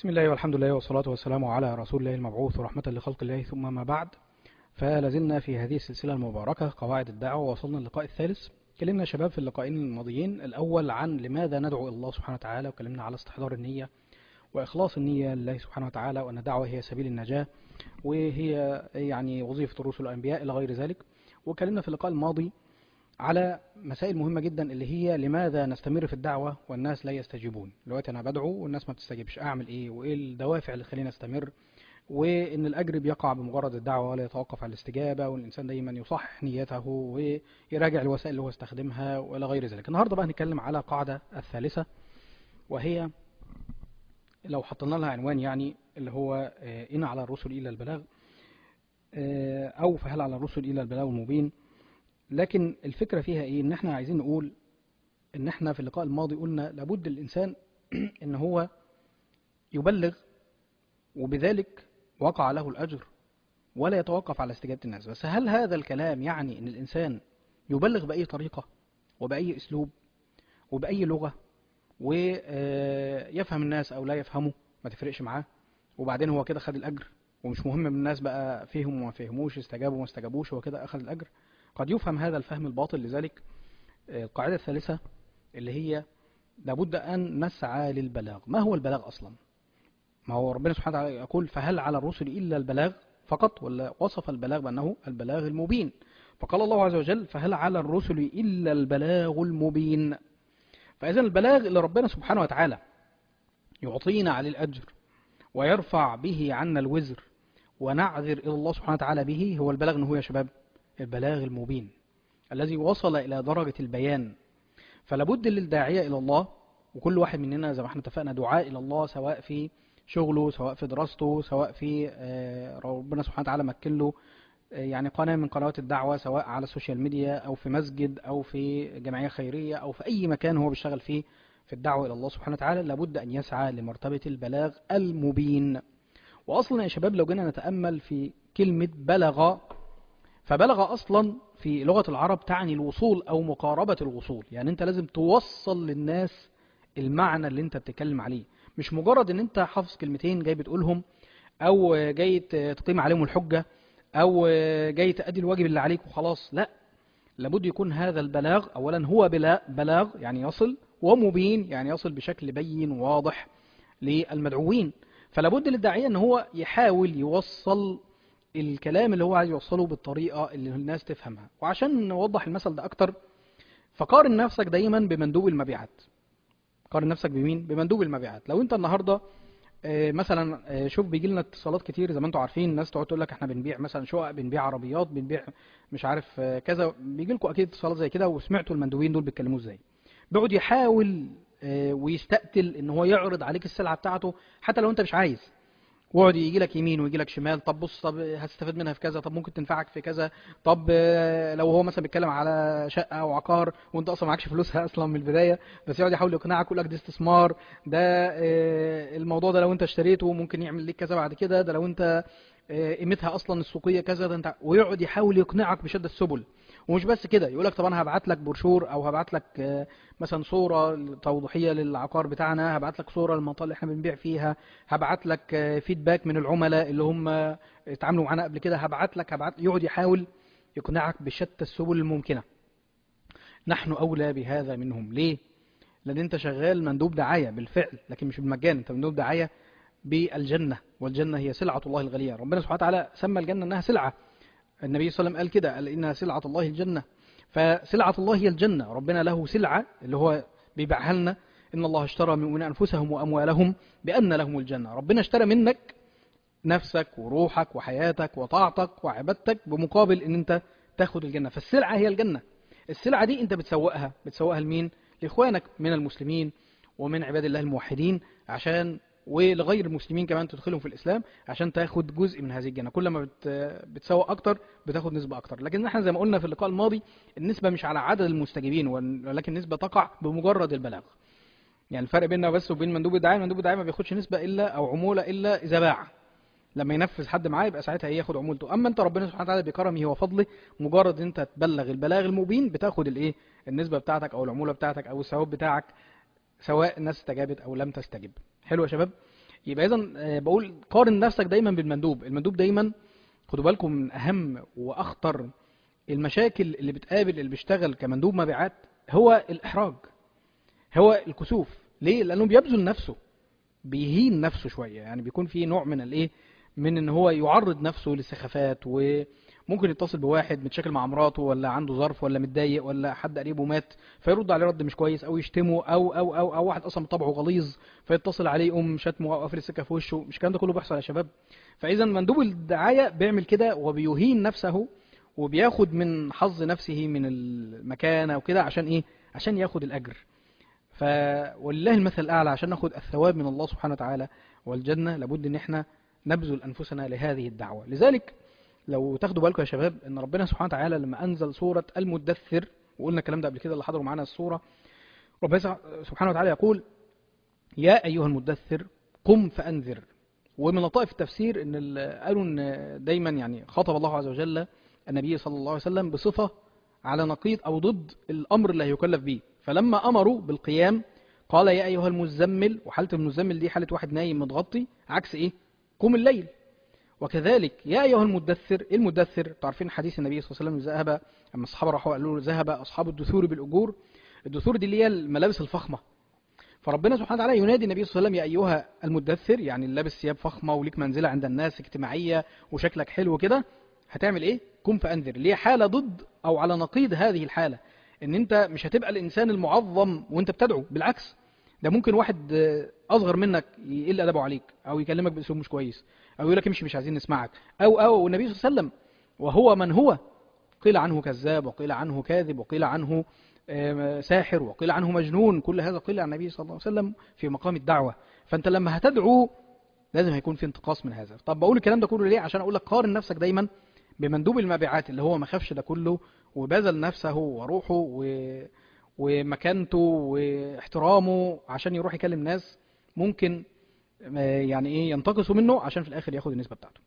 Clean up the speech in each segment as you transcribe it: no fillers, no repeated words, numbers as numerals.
بسم الله والحمد لله والصلاة والسلام على رسول الله المبعوث رحمة لخلق الله، ثم ما بعد. فلازلنا في هذه السلسلة المباركة قواعد الدعوة، ووصلنا اللقاء الثالث. كلمنا يا شباب في اللقاءين الماضيين الأول عن لماذا ندعو الله سبحانه وتعالى، وكلمنا على استحضار النية وإخلاص النية لله سبحانه وتعالى، وأن الدعوة هي سبيل النجاة وهي يعني وظيفة الرسل والأنبياء إلى غير ذلك. وكلمنا في اللقاء الماضي على مسائل مهمة جدا اللي هي لماذا نستمر في الدعوة والناس لا يستجيبون. دلوقتي أنا بدعو والناس ما بتستجيبش، أعمل إيه؟ وإيه الدوافع اللي تخليني أستمر؟ وإن الأجر بيقع بمجرد الدعوة ولا يتوقف على الاستجابة، والإنسان دايما يصحح نيته ويراجع الوسائل اللي هو استخدمها وإلى غير ذلك. النهاردة بقى هنتكلم على قاعدة الثالثة، وهي لو حطينا لها عنوان يعني اللي هو إن على الرسل إلا البلاغ، أو فهل على الرسل إلا البلاغ المبين. لكن الفكرة فيها إيه؟ إن إحنا عايزين نقول إن إحنا في اللقاء الماضي قلنا لابد الإنسان إن هو يبلغ، وبذلك وقع له الأجر ولا يتوقف على استجابة الناس. بس هل هذا الكلام يعني إن الإنسان يبلغ بأي طريقة وبأي أسلوب وبأي لغة ويفهم الناس أو لا يفهمه ما تفرقش معاه، وبعدين هو كده خد الأجر ومش مهم من الناس بقى فيهم وما فهموش، استجابوا وما استجابوش، هو كده أخذ الأجر؟ قد يفهم هذا الفهم الباطل. لذلك القاعدة الثالثة اللي هي لابد أن نسعى للبلاغ. ما هو البلاغ أصلا؟ ما هو ربنا سبحانه وتعالى يقول فهل على الرسل إلا البلاغ فقط، ولا وصف البلاغ بأنه البلاغ المبين؟ فقال الله عز وجل فهل على الرسل إلا البلاغ المبين. فإذا البلاغ اللي ربنا سبحانه وتعالى يعطينا عليه الأجر ويرفع به عنا الوزر ونعذر إلى الله سبحانه وتعالى به هو البلاغ. إنه هو يا شباب البلاغ المبين الذي وصل إلى درجة البيان. فلابد للداعية إلى الله، وكل واحد مننا زي ما احنا اتفقنا دعاء إلى الله، سواء في شغله، سواء في دراسته، سواء في ربنا سبحانه وتعالى مكن له يعني قناة من قنوات الدعوة، سواء على السوشيال ميديا أو في مسجد أو في جمعية خيرية أو في أي مكان هو بيشتغل فيه في الدعوة إلى الله سبحانه وتعالى، لابد أن يسعى لمرتبة البلاغ المبين. وأصلا يا شباب لو جينا نتأمل في كلمة بلغ، فبلغ أصلا في لغة العرب تعني الوصول أو مقاربة الوصول. يعني أنت لازم توصل للناس المعنى اللي أنت بتتكلم عليه، مش مجرد أن أنت حافظ كلمتين جاي بتقولهم، أو جاي تقيم عليهم الحجة، أو جاي تأدي الواجب اللي عليك وخلاص. لا، لابد يكون هذا البلاغ أولا هو بلاغ يعني يصل، ومبين يعني يصل بشكل بين واضح للمدعوين. فلابد للداعية أن هو يحاول يوصل الكلام اللي هو عايز يوصله بالطريقة اللي الناس تفهمها. وعشان نوضح المثل ده أكتر، فقارن نفسك دايما بمندوب المبيعات. قارن نفسك بمين؟ بمندوب المبيعات. لو انت النهارده مثلا شوف بيجي لنا اتصالات كتير زي ما انتم عارفين، الناس تقعد تقول لك احنا بنبيع مثلا شقق، بنبيع عربيات، بنبيع مش عارف كذا. بيجي لكم اكيد اتصالات زي كده، وسمعتوا المندوبين دول بيتكلموا ازاي. بيقعد يحاول ويستقتل ان هو يعرض عليك السلعه بتاعته حتى لو انت مش عايز، ويقعد يجي لك يمين ويجي لك شمال. طب بص، طب هتستفاد منها في كذا، طب ممكن تنفعك في كذا. طب لو هو مثلا بيتكلم على شقه او عقار وانت اصلا معكش فلوسها اصلا من البدايه، بس يقعد يحاول يقنعك، يقول لك ده استثمار، ده الموضوع ده لو انت اشتريته ممكن يعمل لك كذا بعد كده، ده لو انت قيمتها اصلا السوقيه كذا، ده انت، ويقعد يحاول يقنعك بشتى السبل. ومش بس كده، يقول لك طب انا هبعت لك بروشور، او هبعت لك مثلا صوره توضيحيه للعقار بتاعنا، هبعت لك صوره للمنطقه اللي احنا بنبيع فيها، هبعت لك فيدباك من العملاء اللي هم اتعاملوا معانا قبل كده، هبعت. يقعد يحاول يقنعك بشتى السبل الممكنه. نحن اولى بهذا منهم. ليه؟ لان انت شغال مندوب دعايه بالفعل، لكن مش بالمجان، انت مندوب دعايه بالجنه، والجنه هي سلعه الله الغاليه. ربنا سبحانه وتعالى سمى الجنه انها سلعه. النبي صلى الله عليه وسلم قال كده، قال إنها سلعة الله الجنة. فسلعة الله هي الجنة. ربنا له سلعة اللي هو بيبيعها لنا، إن الله اشترى من أنفسهم وأموالهم بأن لهم الجنة. ربنا اشترى منك نفسك وروحك وحياتك وطاعتك وعبادتك بمقابل إن أنت تاخد الجنة. فالسلعة هي الجنة. السلعة دي أنت بتسوقها لمين؟ لإخوانك من المسلمين ومن عباد الله الموحدين، عشان ولغير المسلمين كمان تدخلهم في الإسلام، عشان تاخد جزء من هذه الجنة. كل ما بتسوق أكتر بتاخد نسبة أكتر. لكن احنا زي ما قلنا في اللقاء الماضي، النسبة مش على عدد المستجيبين، ولكن النسبة تقع بمجرد البلاغ. يعني الفرق بيننا بس وبين مندوب الدعاية، مندوب الدعاية ما بياخدش نسبة إلا أو عمولة إلا إذا باع. لما ينفذ حد معاه يبقى ساعتها ياخد عمولته. أما أنت ربنا سبحانه وتعالى بكرمه وفضله، مجرد أنت تبلغ البلاغ المبين بتاخد الإيه؟ النسبة بتاعتك أو العمولة بتاعتك أو الثواب بتاعك، سواء الناس استجابت أو لم تستجب. حلو يا شباب؟ يبقى اذا بقول قارن نفسك دايما بالمندوب. المندوب دايما خدوا بالكم من اهم واخطر المشاكل اللي بتقابل اللي بيشتغل كمندوب مبيعات، هو الاحراج، هو الكسوف. ليه؟ لانه بيبذل نفسه، بيهين نفسه شويه، يعني بيكون في نوع من الايه، من ان هو يعرض نفسه للسخافات، وممكن يتصل بواحد متشاكل مع مراته ولا عنده ظرف ولا متضايق ولا حد قريبه مات فيرد عليه رد مش كويس، او يشتمه، او واحد اصلا طبعه غليظ فيتصل عليه يقوم شتمه او قافل السكه في وشه. مش الكلام ده كله بيحصل يا شباب؟ فاذا مندوب الدعايه بيعمل كده وبيهين نفسه وبياخد من حظ نفسه من المكانه وكده، عشان ايه؟ عشان ياخد الاجر. ولله المثل الأعلى، عشان ناخد الثواب من الله سبحانه وتعالى والجنة لابد ان احنا نبذل أنفسنا لهذه الدعوة. لذلك لو تاخدوا بالكم يا شباب ان ربنا سبحانه وتعالى لما أنزل سورة المدثر، وقلنا الكلام ده قبل كده اللي حضروا معانا السورة، ربنا سبحانه وتعالى يقول يا أيها المدثر قم فأنذر. ومن لطائف التفسير ان قالوا ان دايما يعني خاطب الله عز وجل النبي صلى الله عليه وسلم بصفة على نقيض أو ضد الأمر اللي هيكلف به، فلما أمروا بالقيام قال يا أيها المزمل، وحالة المزمل دي حالة واحد نايم متغطي، عكس إيه؟ قم الليل. وكذلك يا أيها المدثر، إيه المدثر؟ تعرفين حديث النبي صلى الله عليه وسلم ذهب أما الصحابة راحوا قالوا له ذهب أصحاب الدثور بالأجور. الدثور دي اللي هي الملابس الفخمة. فربنا سبحانه وتعالى ينادي النبي صلى الله عليه وسلم يا أيها المدثر، يعني لابس ثياب فخمة وليك منزلة عند الناس اجتماعية وشكلك حلو كده، هتعمل إيه؟ قم فأنذر. ليه؟ حالة ضد أو على نقيض هذه الحالة، ان انت مش هتبقى الانسان المعظم وانت بتدعو، بالعكس ده ممكن واحد اصغر منك يقل ادبه عليك او يكلمك باسلوب مش كويس او يقول لك امشي مش عايزين نسمعك، او النبي صلى الله عليه وسلم وهو من هو، قيل عنه كذاب وقيل عنه كاذب وقيل عنه ساحر وقيل عنه مجنون، كل هذا قيل عن النبي صلى الله عليه وسلم في مقام الدعوة. فانت لما هتدعو لازم هيكون في انتقاص من هذا. طب بقول الكلام ده كله ليه؟ عشان اقول لك قارن نفسك دايما بمندوب المبيعات اللي هو ما خافش ده كله وبذل نفسه وروحه ومكانته واحترامه عشان يروح يكلم ناس ممكن يعني ايه ينتقصوا منه عشان في الاخر ياخد النسبة بتاعته.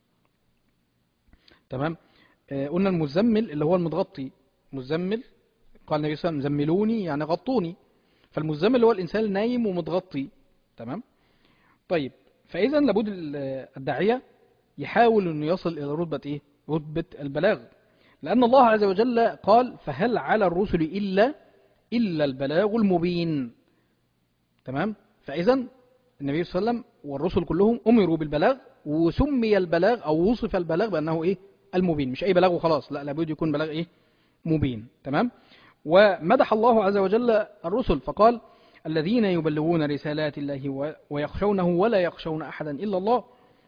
تمام. قلنا المزمل اللي هو المتغطي، مزمل قال النبي صلى الله عليه وسلم زملوني يعني غطوني، فالمزمل اللي هو الانسان النايم ومتغطي. تمام. طيب فاذا لابد الداعية يحاول انه يصل الى رتبة ايه؟ رتبة البلاغ، لأن الله عز وجل قال فهل على الرسل إلا البلاغ المبين. تمام. فإذا النبي صلى الله عليه وسلم والرسل كلهم أمروا بالبلاغ، وسمي البلاغ أو وصف البلاغ بأنه إيه؟ المبين. مش أي بلاغ وخلاص، لا، لابد يكون بلاغ إيه؟ مبين. تمام. ومدح الله عز وجل الرسل فقال الذين يبلغون رسالات الله ويخشونه ولا يخشون أحدا إلا الله.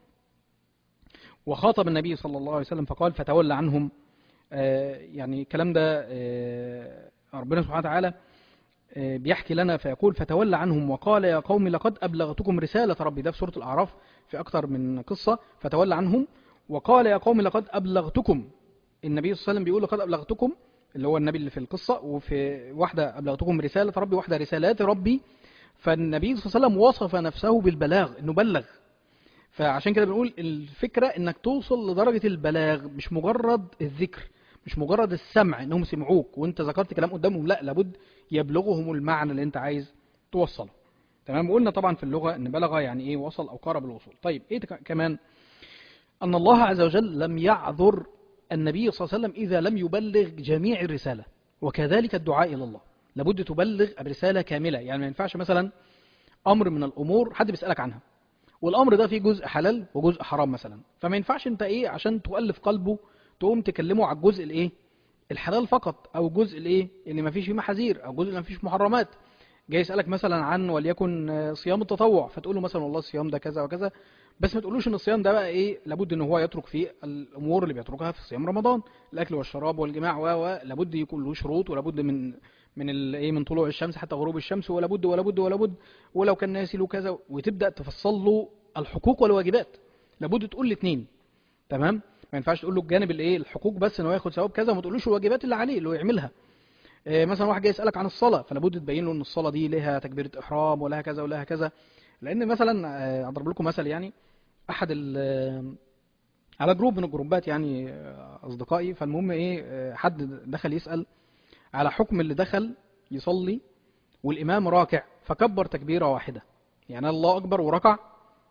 وخاطب النبي صلى الله عليه وسلم فقال فتولى عنهم. يعني الكلام ده ربنا سبحانه وتعالى بيحكي لنا فيقول فتولى عنهم وقال يا قوم لقد أبلغتكم رسالة ربي. ده في سورة الأعراف في أكثر من قصة. فتولى عنهم وقال يا قوم لقد أبلغتكم. النبي صلى الله عليه وسلم بيقول لقد أبلغتكم، اللي هو النبي اللي في القصة، وفي واحدة أبلغتكم رسالة ربي، واحدة رسالات ربي. فالنبي صلى الله عليه وسلم وصف نفسه بالبلاغ، إنه بلغ. فعشان كده بنقول الفكرة إنك توصل لدرجة البلاغ، مش مجرد الذكر، مش مجرد السمع انهم سمعوك وانت ذكرت كلام قدامهم، لا، لابد يبلغهم المعنى اللي انت عايز توصله. تمام. وقلنا طبعا في اللغة ان بلغ يعني ايه؟ وصل او قارب الوصول. طيب ايه كمان؟ ان الله عز وجل لم يعذر النبي صلى الله عليه وسلم اذا لم يبلغ جميع الرسالة، وكذلك الدعاء الى الله لابد تبلغ الرسالة كاملة. يعني ما ينفعش مثلا امر من الامور حد بيسألك عنها والامر ده فيه جزء حلال وجزء حرام مثلا، فما ينفعش انت ايه عشان تؤلف قلبه تقوم تكلمه على الجزء الايه؟ الحلال فقط، او الجزء الايه؟ اللي ما فيش فيه محاذير، او الجزء اللي ما فيش محرمات. جاي يسالك مثلا عن وليكن صيام التطوع، فتقول له مثلا والله الصيام ده كذا وكذا، بس ما تقولوش ان الصيام ده بقى ايه؟ لابد ان هو يترك فيه الامور اللي بيتركها في صيام رمضان، الاكل والشراب والجماع لابد يكون له شروط، ولابد من الايه؟ من طلوع الشمس حتى غروب الشمس، ولابد ولو كان ناسي له كذا، وتبدا تفصل له الحقوق والواجبات. لابد تقول الاثنين. تمام. ما ينفعش تقول له الجانب الايه؟ الحقوق بس ان هو ياخد ثواب كذا، وما تقولوش الواجبات اللي عليه اللي هو يعملها. مثلا واحد جاي يسالك عن الصلاه، فلابد تبين له ان الصلاه دي لها تكبيره احرام ولها كذا ولها كذا. لان مثلا اضرب لكم مثل، يعني احد على جروب من الجروبات يعني اصدقائي، فالمهم ايه؟ حد دخل يسال على حكم اللي دخل يصلي والامام راكع فكبر تكبيره واحده، يعني الله اكبر وركع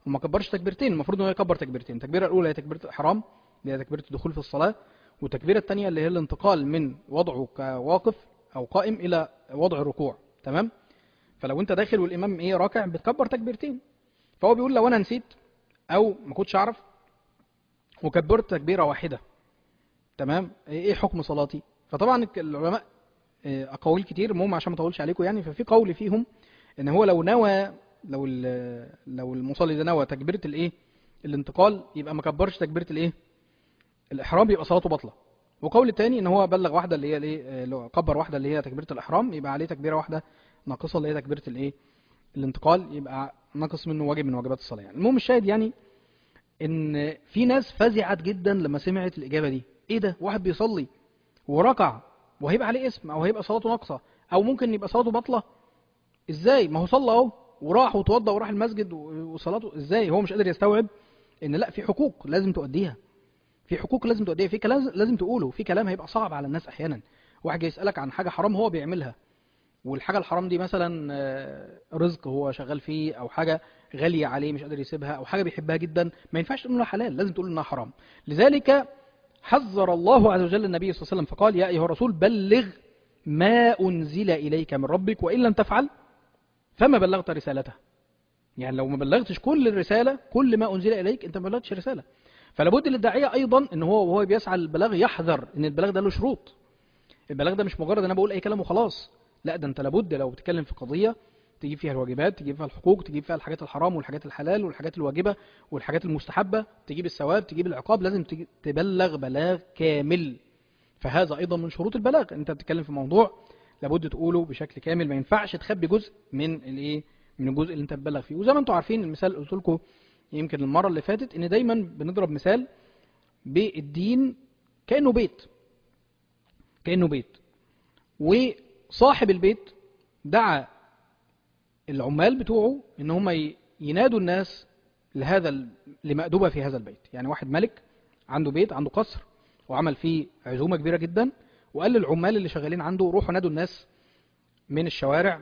وما كبرش تكبيرتين. المفروض انه يكبر تكبيرتين، التكبيره الاولى هي تكبيره الاحرام اللي هي تكبيره الدخول في الصلاه، والتكبيره الثانيه اللي هي الانتقال من وضعه كواقف او قائم الى وضع الركوع. تمام. فلو انت داخل والامام ايه راكع بتكبر تكبيرتين. فهو بيقول لو انا نسيت او ما كنتش اعرف وكبرت تكبيره واحده، تمام، ايه حكم صلاتي؟ فطبعا العلماء اقاويل كتير، المهم عشان ما اطولش عليكم يعني. ففي قول فيهم ان هو لو نوى، لو المصلي ده نوى تكبيره الايه الانتقال يبقى ما كبرش تكبيره الايه الاحرام، يبقى صلاته باطله. وقول تاني ان هو بلغ واحده اللي هي الايه، لو كبر واحده اللي هي تكبيره الاحرام يبقى عليه تكبيره واحده ناقصه اللي هي تكبيره الايه الانتقال، يبقى ناقص منه واجب من واجبات الصلاه يعني. المهم الشاهد يعني ان في ناس فزعت جدا لما سمعت الاجابه دي. ايه ده، واحد بيصلي وركع وهيبقى عليه اسم او هيبقى صلاته ناقصه او ممكن يبقى صلاته باطله؟ ازاي؟ ما هو صلى اهو وراح وتوضى وراح المسجد وصلاته ازاي؟ هو مش قادر يستوعب ان لا، في حقوق لازم تؤديها، في حقوق لازم تؤديها، في كلام لازم تقوله، في كلام هيبقى صعب على الناس احيانا. واحد جاي يسالك عن حاجه حرام هو بيعملها، والحاجه الحرام دي مثلا رزق هو شغال فيه او حاجه غاليه عليه مش قادر يسيبها او حاجه بيحبها جدا، ما ينفعش تقول انها حلال، لازم تقول انها حرام. لذلك حذر الله عز وجل النبي صلى الله عليه وسلم فقال يا ايها الرسول بلغ ما انزل اليك من ربك وان لم تفعل فما بلغت رسالته. يعني لو ما بلغتش كل الرساله، كل ما انزل اليك، انت ما بلغتش رساله. فلابد للداعيه ايضا ان هو وهو بيسعى للبلاغ يحذر ان البلاغ ده له شروط. البلاغ ده مش مجرد انا بقول اي كلام وخلاص، لا، ده انت لابد لو بتتكلم في قضيه تجيب فيها الواجبات، تجيب فيها الحقوق، تجيب فيها الحاجات الحرام والحاجات الحلال والحاجات الواجبه والحاجات المستحبه، تجيب الثواب، تجيب العقاب، لازم تبلغ بلاغ كامل. فهذا ايضا من شروط البلاغ، انت بتتكلم في موضوع لابد تقوله بشكل كامل، ما ينفعش تخبي جزء من الايه، من الجزء اللي انت بتبلغ فيه. وزي ما انتم عارفين المثال اللي قلت لكم يمكن المره اللي فاتت، ان دايما بنضرب مثال بالدين كانه بيت، كانه بيت، وصاحب البيت دعا العمال بتوعه ان هم ينادوا الناس لهذا لمأدبة في هذا البيت. يعني واحد ملك عنده بيت، عنده قصر، وعمل فيه عزومة كبيرة جدا، وقال للعمال اللي شغالين عنده روحوا نادوا الناس من الشوارع،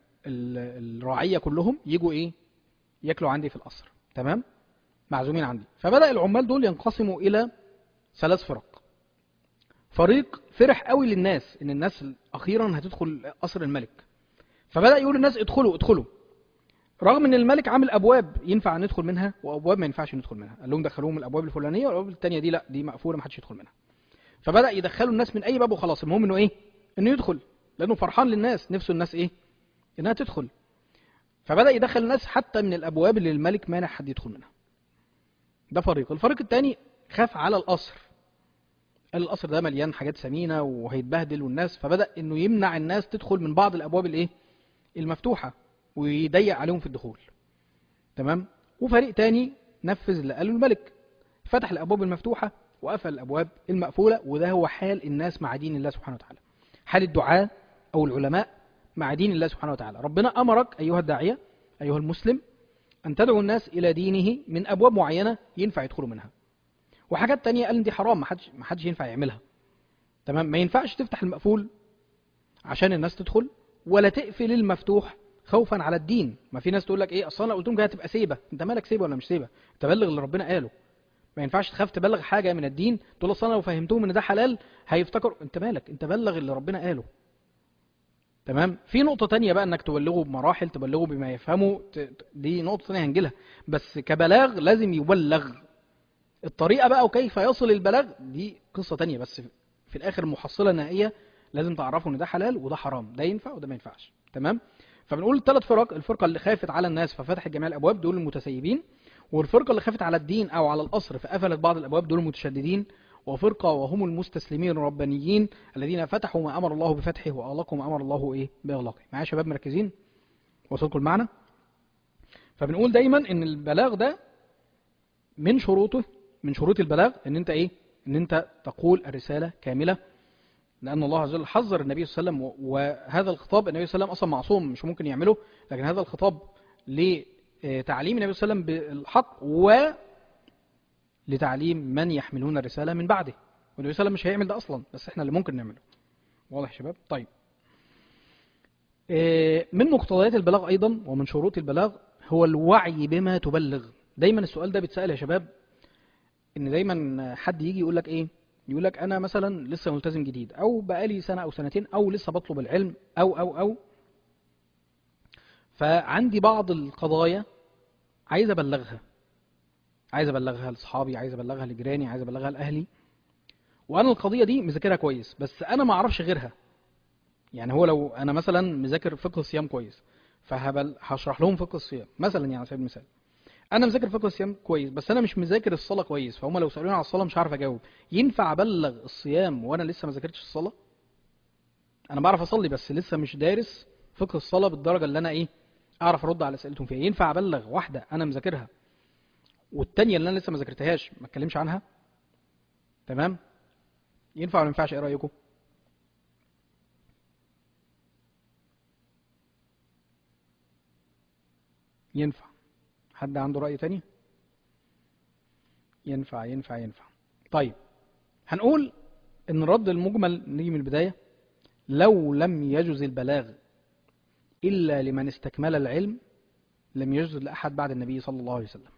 الرعية كلهم يجوا ايه ياكلوا عندي في القصر، تمام، معزومين عندي. فبدأ العمال دول ينقسموا إلى 3 فرق. فريق فرح قوي للناس ان الناس اخيرا هتدخل قصر الملك، فبدأ يقول للناس ادخلوا ادخلوا، رغم ان الملك عامل ابواب ينفع ندخل منها وابواب ما ينفعش ندخل منها. قال لهم دخلوهم الابواب الفلانيه والابواب الثانيه دي لا، دي مقفوله ما حدش يدخل منها. فبدأ يدخلوا الناس من اي باب وخلاص، المهم انه ايه، انه يدخل، لانه فرحان للناس، نفسه الناس ايه، انها تدخل. فبدأ يدخل الناس حتى من الابواب اللي الملك مانع حد يدخل منها. ده فريق. الفريق الثاني خاف على القصر، قال القصر ده مليان حاجات ثمينه وهيتبهدل والناس، فبدأ انه يمنع الناس تدخل من بعض الابواب الايه المفتوحه ويضيق عليهم في الدخول، تمام. وفريق تاني نفذ اللي قاله الملك، فتح الابواب المفتوحه وقفل الابواب المقفوله. وده هو حال الناس مع دين الله سبحانه وتعالى، حال الدعاة او العلماء مع دين الله سبحانه وتعالى. ربنا امرك ايها الداعيه ايها المسلم ان تدعو الناس الى دينه من ابواب معينه ينفع يدخلوا منها، وحاجات تانية قال دي حرام ما حدش ينفع يعملها، تمام. ما ينفعش تفتح المقفول عشان الناس تدخل، ولا تقفل المفتوح خوفا على الدين. ما في ناس تقول لك ايه، اصلا لو قلت لهم كده هتبقى سيبه، انت مالك سيبه ولا مش سيبه، تبلغ اللي ربنا قاله. ما ينفعش تخاف تبلغ حاجه من الدين تقول اصلا لو فهمتهم ان ده حلال هيفتكروا، انت مالك، انت بلغ اللي ربنا قاله، تمام. في نقطه تانية بقى انك تبلغه بمراحل، تبلغه بما يفهمه، دي نقطه تانية هنجيلها، بس كبلاغ لازم يبلغ. الطريقه بقى وكيف يصل البلاغ دي قصه تانية، بس في الاخر المحصله النهائيه لازم تعرفوا ان ده حلال وده حرام، ده ينفع وده ما ينفعش، تمام. فبنقول 3 فرق. الفرقه اللي خافت على الناس ففتحت جميع الابواب، دول المتسيبين. والفرقه اللي خافت على الدين او على القصر فقفلت بعض الابواب، دول المتشددين. وفرقه وهم المستسلمين الربانيين الذين فتحوا ما امر الله بفتحه واغلقوا ما امر الله ايه باغلاقه. معايا يا شباب مركزين؟ وصلكم المعنى؟ فبنقول دايما ان البلاغ ده من شروطه، من شروط البلاغ ان انت ايه، ان انت تقول الرساله كامله، لأن الله عز وجل حذر النبي صلى الله عليه وسلم. وهذا الخطاب النبي صلى الله عليه وسلم أصلا معصوم مش ممكن يعمله، لكن هذا الخطاب لتعليم النبي صلى الله عليه وسلم بالحق ولتعليم من يحملون الرسالة من بعده. والنبي صلى الله عليه وسلم مش هيعمل ده أصلا، بس احنا اللي ممكن نعمله. واضح يا شباب؟ طيب، من مقتضيات البلاغ أيضا ومن شروط البلاغ هو الوعي بما تبلغ. دايما السؤال ده بيتسأل يا شباب، ان دايما حد يجي يقول لك ايه، يقول لك انا مثلا لسه ملتزم جديد، او بقالي سنة او سنتين، او لسه بطلب العلم، او فعندي بعض القضايا عايز ابلغها، عايز ابلغها لاصحابي، عايز ابلغها لجيراني، عايز ابلغها لاهلي، وانا القضيه دي مذاكرها كويس بس انا ما اعرفش غيرها. يعني هو لو انا مثلا مذاكر فقه الصيام كويس، هشرح لهم فقه الصيام مثلا، يعني على سبيل المثال انا مذاكر فقه الصيام كويس بس انا مش مذاكر الصلاه كويس، فهم لو سالوني على الصلاه مش عارف اجاوب. ينفع ابلغ الصيام وانا لسه ما ذاكرتش الصلاه؟ انا بعرف اصلي بس لسه مش دارس فقه الصلاه بالدرجه اللي انا ايه اعرف ارد على اسئلتهم فيها. ينفع ابلغ واحده انا مذاكرها والتانيه اللي انا لسه ما ذاكرتهاش ما اتكلمش عنها؟ تمام؟ ينفع ولا ما ينفعش؟ ايه رايكم؟ ينفع. حد عنده راي تاني؟ ينفع ينفع ينفع. طيب، هنقول ان الرد المجمل، نيجي من البدايه، لو لم يجز البلاغ الا لمن استكمل العلم لم يجز لاحد بعد النبي صلى الله عليه وسلم.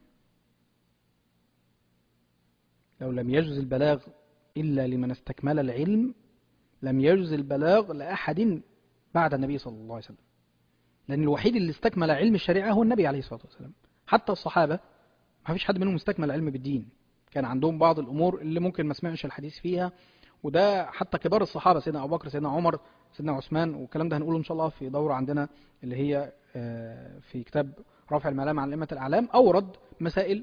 لو لم يجز البلاغ الا لمن استكمل العلم لم يجز البلاغ لاحد بعد النبي صلى الله عليه وسلم، لان الوحيد اللي استكمل علم الشريعه هو النبي عليه الصلاه والسلام. حتى الصحابه ما فيش حد منهم استكمل علم بالدين، كان عندهم بعض الامور اللي ممكن ما سمعش الحديث فيها، وده حتى كبار الصحابه، سيدنا ابو بكر، سيدنا عمر، سيدنا عثمان، والكلام ده هنقوله ان شاء الله في دوره عندنا اللي هي في كتاب رفع الملام عن ائمه الاعلام، اورد مسائل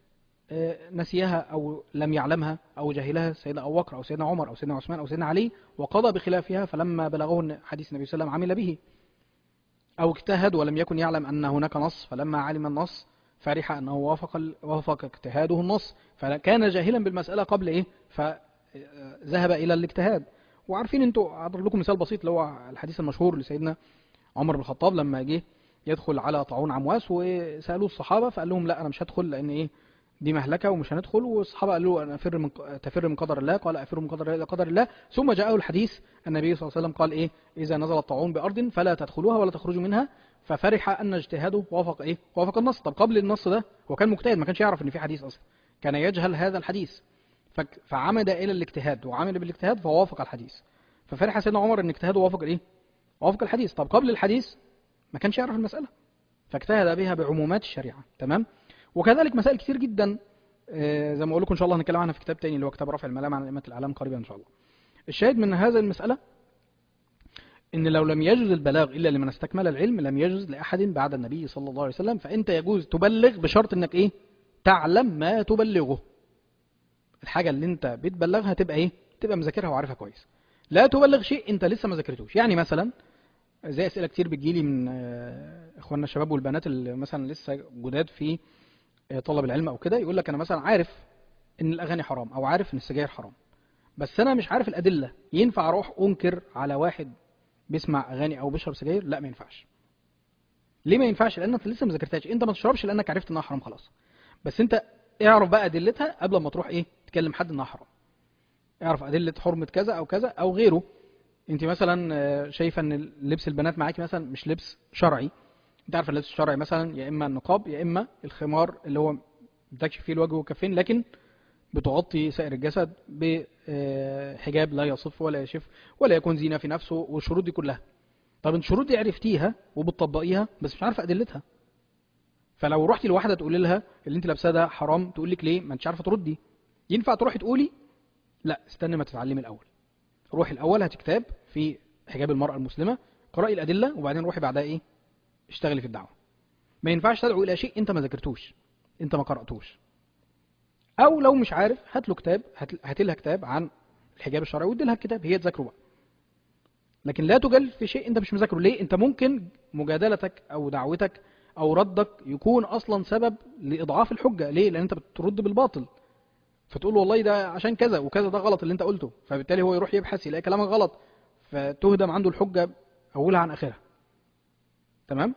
نسيها او لم يعلمها او جهلها سيدنا ابو بكر او سيدنا عمر او سيدنا عثمان او سيدنا علي، وقضى بخلافها فلما بلغه حديث النبي صلى الله عليه وسلم عمل به. او اجتهد ولم يكن يعلم ان هناك نص فلما علم النص فرح انه وافق اجتهاده النص، فكان جاهلا بالمساله قبل ايه فذهب الى الاجتهاد. وعارفين انتوا، اضرب لكم مثال بسيط اللي هو الحديث المشهور لسيدنا عمر بن الخطاب لما جه يدخل على طاعون عمواس وسالوه الصحابه فقال لهم لا انا مش هدخل لان ايه دي مهلكه ومش هندخل، والصحابه قالوا له انا تفر من قدر الله، قال افر من قدر الله الى قدر الله. ثم جاءه الحديث النبي صلى الله عليه وسلم قال ايه اذا نزل الطاعون بارض فلا تدخلوها ولا تخرجوا منها، ففرح ان اجتهاده وافق ايه وافق النص. طب قبل النص ده هو كان مجتهد، ما كانش يعرف ان في حديث اصلا، كان يجهل هذا الحديث، فعمد الى الاجتهاد وعمل بالاجتهاد فوافق الحديث، ففرح سيدنا عمر ان اجتهاده وافق ايه وافق الحديث. طب قبل الحديث ما كانش يعرف المساله، فاجتهد بها بعمومات الشريعه. تمام؟ وكذلك مسائل كتير جدا زي ما اقول لكم ان شاء الله هنتكلم عنها في كتاب تاني اللي هو كتاب رفع الملام عن ائمه الاعلام قريبا ان شاء الله. الشاهد من هذه المساله ان لو لم يجوز البلاغ الا لمن استكمل العلم لم يجوز لاحد بعد النبي صلى الله عليه وسلم. فانت يجوز تبلغ بشرط انك ايه تعلم ما تبلغه، الحاجه اللي انت بتبلغها تبقى ايه تبقى مذاكرها وعارفها كويس. لا تبلغ شيء انت لسه ما ذاكرتوش. يعني مثلا زي اسئله كتير بتجيلي من اخواننا الشباب والبنات اللي مثلا لسه جداد في طلب العلم او كده، يقول لك انا مثلا عارف ان الاغاني حرام او عارف ان السجاير حرام بس انا مش عارف الادله، ينفع اروح انكر على واحد بيسمع اغاني او بيشرب سجاير؟ لا ما ينفعش. ليه ما ينفعش؟ لان انت لسه ما ذاكرتهاش. انت ما تشربش لانك عرفت انها حرام خلاص، بس انت اعرف بقى ادلتها قبل ما تروح ايه تكلم حد انها حرام. اعرف ادله حرمه كذا او كذا او غيره. انت مثلا شايفه ان لبس البنات معاكي مثلا مش لبس شرعي، انت عارف اللبس الشرعي مثلا يا اما النقاب يا اما الخمار اللي هو بتكشف فيه الوجه والكفين لكن بتغطي سائر الجسد بحجاب لا يصف ولا يشف ولا يكون زينة في نفسه والشروط دي كلها. طب انت الشروط دي عرفتيها وبتطبقيها بس مش عارفه ادلتها، فلو رحتي لواحده تقولي لها اللي انت لابساه ده حرام تقول لك ليه ما انتش عارفه تردي. ينفع تروحي تقولي لا استني ما تتعلمي الاول، روحي الاول هاتي كتاب في حجاب المراه المسلمه، قرأي الادله وبعدين روحي بعدها ايه اشتغلي في الدعوه. ما ينفعش تدعو الى شيء انت ما ذاكرتوش انت ما قرأتوش. او لو مش عارف هات له كتاب، هات لها كتاب عن الحجاب الشرعي وادي لها الكتاب هي تذاكره بقى، لكن لا تجادل في شيء انت مش مذاكره. ليه؟ انت ممكن مجادلتك او دعوتك او ردك يكون اصلا سبب لاضعاف الحجه. ليه؟ لان انت بترد بالباطل، فتقول له والله ده عشان كذا وكذا ده غلط اللي انت قلته، فبالتالي هو يروح يبحث يلاقي كلامك غلط فتهدم عنده الحجه اولها عن اخرها. تمام؟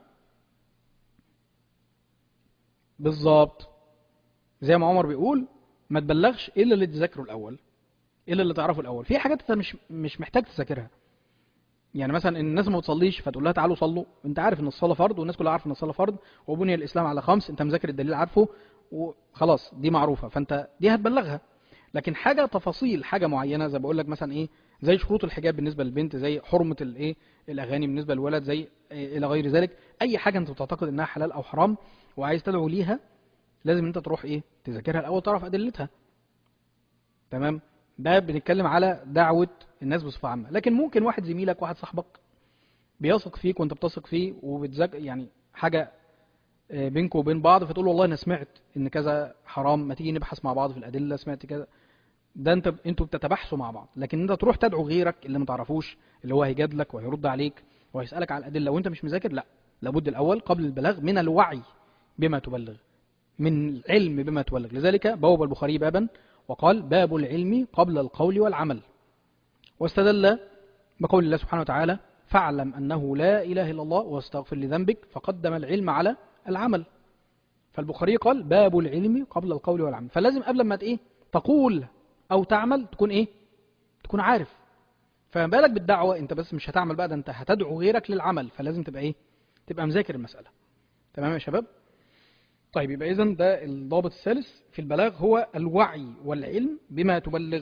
بالظبط زي ما عمر بيقول ما تبلغش الا اللي تذاكره الاول، الا اللي تعرفه الاول. في حاجات انت مش محتاج تذاكرها، يعني مثلا الناس ما بتصليش فتقول لها تعالوا صلوا، انت عارف ان الصلاه فرض والناس كلها عارفه ان الصلاه فرض وبني الاسلام على خمس، انت مذاكر الدليل عارفه وخلاص دي معروفة، فانت دي هتبلغها. لكن حاجة تفاصيل، حاجة معينة زي بقول لك مثلا ايه، زي شروط الحجاب بالنسبة للبنت، زي حرمة الايه الاغاني بالنسبة للولد، زي إيه الى غير ذلك، اي حاجة انت بتعتقد انها حلال او حرام وعايز تدعو ليها، لازم انت تروح ايه تذاكرها الاول، تعرف ادلتها. تمام. ده بنتكلم على دعوة الناس بصفة عامة. لكن ممكن واحد زميلك، واحد صاحبك بيثق فيك وانت بتثق فيه وبتذاكر يعني حاجة بينكم وبين بعض، فتقول والله انا سمعت ان كذا حرام، ما تيجي نبحث مع بعض في الادله، سمعت كذا. ده انتوا بتتباحثوا مع بعض. لكن انت تروح تدعو غيرك اللي ما تعرفوش، اللي هو هيجادلك وهيرد عليك وهيسالك على الادله وانت مش مذاكر، لا. لابد الاول قبل البلاغ من الوعي بما تبلغ، من العلم بما تبلغ. لذلك بوب البخاري بابا وقال: باب العلم قبل القول والعمل. واستدل بقول الله سبحانه وتعالى: فاعلم انه لا اله الا الله واستغفر لذنبك، فقدم العلم على العمل. فالبخاري قال: باب العلم قبل القول والعمل. فلازم قبل ما ايه تقول او تعمل تكون ايه، تكون عارف. فما بالك بالدعوه، انت بس مش هتعمل بقى، ده انت هتدعو غيرك للعمل، فلازم تبقى ايه، تبقى مذاكر المساله. تمام يا شباب؟ طيب، يبقى اذا ده الضابط الثالث في البلاغ، هو الوعي والعلم بما تبلغ.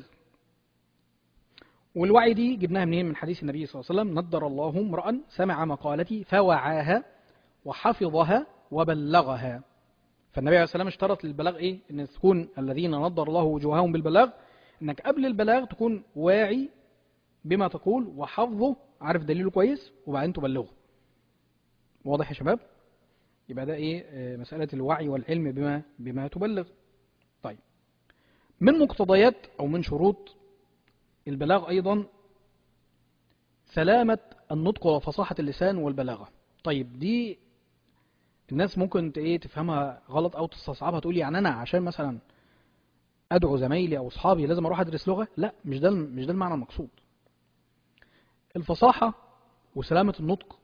والوعي دي جبناها منين؟ من حديث النبي صلى الله عليه وسلم: نضر الله امرأ سمع مقالتي فوعاها وحفظها وبلغها. فالنبي عليه الصلاة والسلام اشترط للبلاغ ايه؟ ان تكون الذين نضر الله وجوههم بالبلاغ، انك قبل البلاغ تكون واعي بما تقول وحفظه، عارف دليله كويس، وبعدين تبلغه. واضح يا شباب؟ يبقى ده ايه مسألة الوعي والعلم بما تبلغ. طيب، من مقتضيات او من شروط البلاغ ايضا سلامة النطق وفصاحة اللسان والبلاغة. طيب، دي الناس ممكن ايه تفهمها غلط او تستصعبها، تقول يعني انا عشان مثلا ادعو زمايلي او اصحابي لازم اروح ادرس لغة؟ لا، مش ده المعنى المقصود. الفصاحة وسلامة النطق،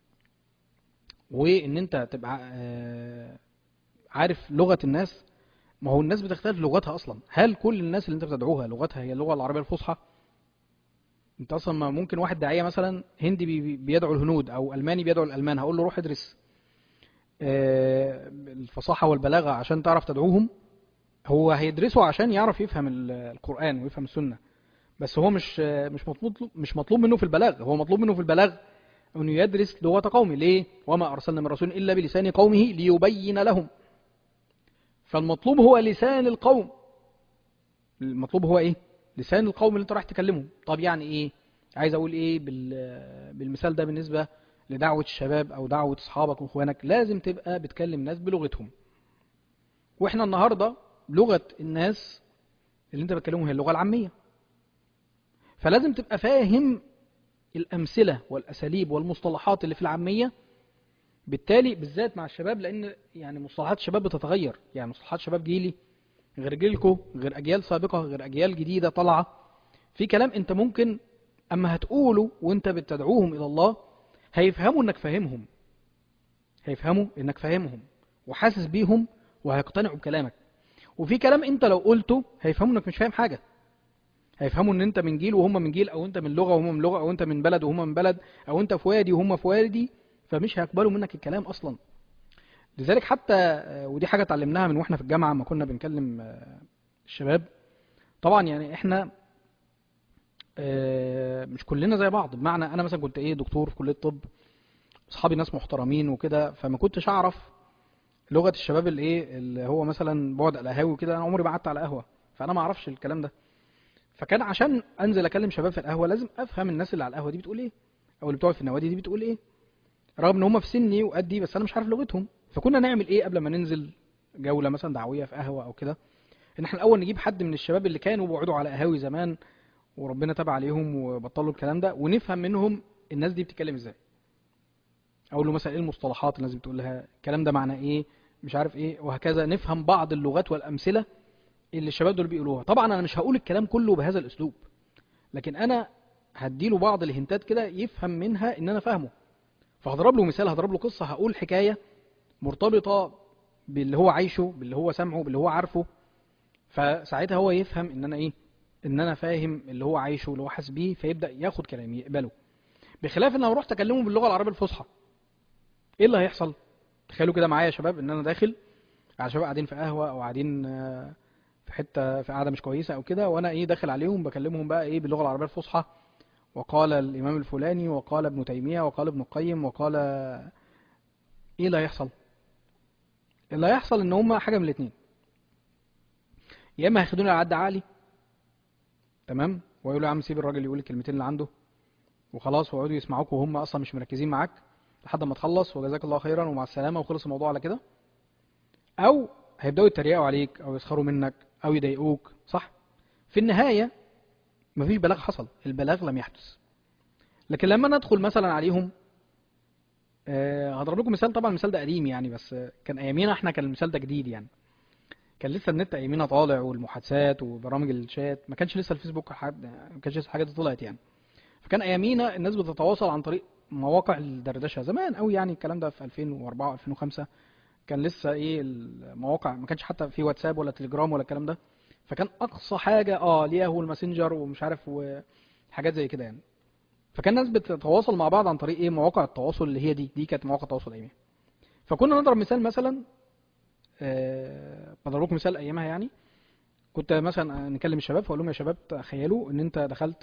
وان انت تبقى عارف لغة الناس. ما هو الناس بتختلف لغتها اصلا. هل كل الناس اللي انت بتدعوها لغتها هي اللغة العربية الفصحى؟ انت اصلا ما ممكن واحد داعية مثلا هندي بيدعو الهنود، او الماني بيدعو الالمان، هقول له روح ادرس الفصاحة والبلاغة عشان تعرف تدعوهم؟ هو هيدرسه عشان يعرف يفهم القرآن ويفهم السنة، بس هو مش مطلوب منه في البلاغ. هو مطلوب منه في البلاغ انه يدرس لغة قومه. ليه؟ وما ارسلنا من رسول الا بلسان قومه ليبين لهم. فالمطلوب هو لسان القوم. المطلوب هو ايه؟ لسان القوم اللي انت رايح تكلمهم. طب يعني ايه؟ عايز اقول ايه بالمثال ده بالنسبة لدعوة الشباب او دعوة اصحابك واخوانك؟ لازم تبقى بتكلم الناس بلغتهم. واحنا النهاردة لغة الناس اللي انت بتكلمهم هي اللغة العامية، فلازم تبقى فاهم الأمثلة والأساليب والمصطلحات اللي في العامية. بالتالي بالذات مع الشباب، لأن يعني مصطلحات الشباب بتتغير. يعني مصطلحات شباب جيلي غير جيلكو، غير أجيال سابقة، غير أجيال جديدة طالعة. في كلام أنت ممكن أما هتقوله وأنت بتدعوهم إلى الله هيفهموا إنك فاهمهم، هيفهموا إنك فاهمهم وحاسس بيهم وهيقتنعوا بكلامك. وفي كلام أنت لو قلته هيفهموا إنك مش فاهم حاجة، هيفهموا ان انت من جيل وهم من جيل، او انت من لغة وهم من لغة، او انت من بلد وهم من بلد، او انت في وادي وهم في وادي، فمش هيقبلوا منك الكلام اصلا. لذلك حتى ودي حاجة اتعلمناها من واحنا في الجامعة ما كنا بنكلم الشباب. طبعا يعني احنا مش كلنا زي بعض. بمعنى انا مثلا كنت ايه دكتور في كلية طب، اصحابي ناس محترمين وكده، فما كنتش اعرف لغة الشباب اللي هو مثلا بعد على قهاوي وكده. انا عمري ما قعدت على قهوة، فانا ما اعرفش الكلام ده. فكان عشان انزل اكلم شباب في القهوه لازم افهم الناس اللي على القهوه دي بتقول ايه، او اللي بتقعد في النوادي دي بتقول ايه، رغم ان هم في سني وقدي، بس انا مش عارف لغتهم. فكنا نعمل ايه قبل ما ننزل جوله مثلا دعويه في قهوه او كده؟ ان احنا الاول نجيب حد من الشباب اللي كانوا بيقعدوا على قهاوي زمان وربنا تاب عليهم وبطلوا الكلام ده، ونفهم منهم الناس دي بتتكلم ازاي. اقول له مثلا ايه المصطلحات الناس بتقول لها، الكلام ده معناه ايه، مش عارف ايه، وهكذا. نفهم بعض اللغات والامثله اللي الشباب دول بيقولوها. طبعا انا مش هقول الكلام كله بهذا الاسلوب، لكن انا هديله بعض الهنتات كده يفهم منها ان انا فاهمه. فهضرب له مثال، هضرب له قصه، هقول حكايه مرتبطه باللي هو عايشه، باللي هو سامعه، باللي هو عارفه. فساعتها هو يفهم ان انا ايه، ان انا فاهم اللي هو عايشه واللي هو حاسس بيه، فيبدا ياخد كلامي يقبله. بخلاف ان لو رحت اكلمه باللغه العربيه الفصحى، ايه اللي هيحصل؟ تخيلوا كده معايا يا شباب ان انا داخل على شباب قاعدين في قهوه او قاعدين في حته في قاعده مش كويسه او كده، وانا ايه داخل عليهم بكلمهم بقى ايه باللغه العربيه الفصحى، وقال الامام الفلاني وقال ابن تيميه وقال ابن القيم وقال، ايه اللي هيحصل؟ اللي هيحصل ان هم حاجه من الاثنين، يا اما هياخدوني على قد عقلي، تمام، ويقولوا يا عم سيب الراجل يقول الكلمتين اللي عنده وخلاص، ويقعدوا يسمعوك وهم اصلا مش مركزين معاك لحد ما تخلص وجزاك الله خيرا ومع السلامه وخلص الموضوع على كده، او هيبداوا يتريقوا عليك او يسخروا منك او يضايقوك، صح؟ في النهايه مفيش بلاغ حصل، البلاغ لم يحدث. لكن لما ندخل مثلا عليهم، هضرب لكم مثال، طبعا المثال ده قديم يعني، بس كان ايامينا احنا كان المثال ده جديد يعني، كان لسه النت ايامينا طالع والمحادثات وبرامج الشات، ما كانش لسه الفيسبوك ما كانش لسه الحاجات دي طلعت يعني. فكان ايامينا الناس بتتواصل عن طريق مواقع الدردشه زمان قوي يعني، الكلام ده في 2004 2005، كان لسه ايه المواقع، ما كانش حتى في واتساب ولا تليجرام ولا الكلام ده، فكان اقصى حاجه ليها هو الماسنجر ومش عارف وحاجات زي كده يعني. فكان الناس بتتواصل مع بعض عن طريق ايه مواقع التواصل اللي هي دي كانت مواقع التواصل ايامها. فكنا نضرب مثال مثلا، بضرب لكم مثال ايامها يعني، كنت مثلا نكلم الشباب فاقول لهم يا شباب تخيلوا ان انت دخلت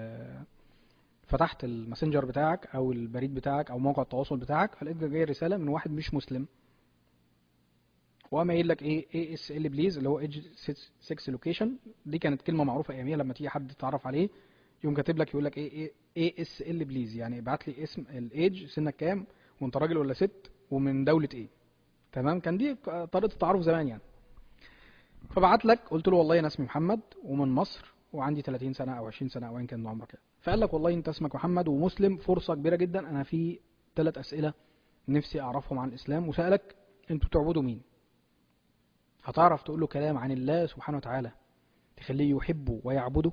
فتحت الماسنجر بتاعك او البريد بتاعك او موقع التواصل بتاعك، فلقيت جاي رساله من واحد مش مسلم، وقام قايل لك ايه اس ال بليز، اللي هو ايدج 6 لوكيشن، دي كانت كلمه معروفه اياميها لما تيجي حد تتعرف عليه يقوم كاتب لك يقول لك ايه اس ال بليز، يعني ابعت لي اسم الايدج، سنك كام وانت راجل ولا ست ومن دوله ايه، تمام. كان دي طريقه التعارف زمان يعني. فبعت لك قلت له والله انا اسمي محمد ومن مصر وعندي 30 سنه او 20 سنه او ايا كان عمرك يعني. فقال لك والله انت اسمك محمد ومسلم، فرصه كبيره جدا، انا في 3 اسئله نفسي اعرفهم عن الاسلام، وسالك انتوا بتعبدوا مين؟ هتعرف تقول له كلام عن الله سبحانه وتعالى تخليه يحبه ويعبده؟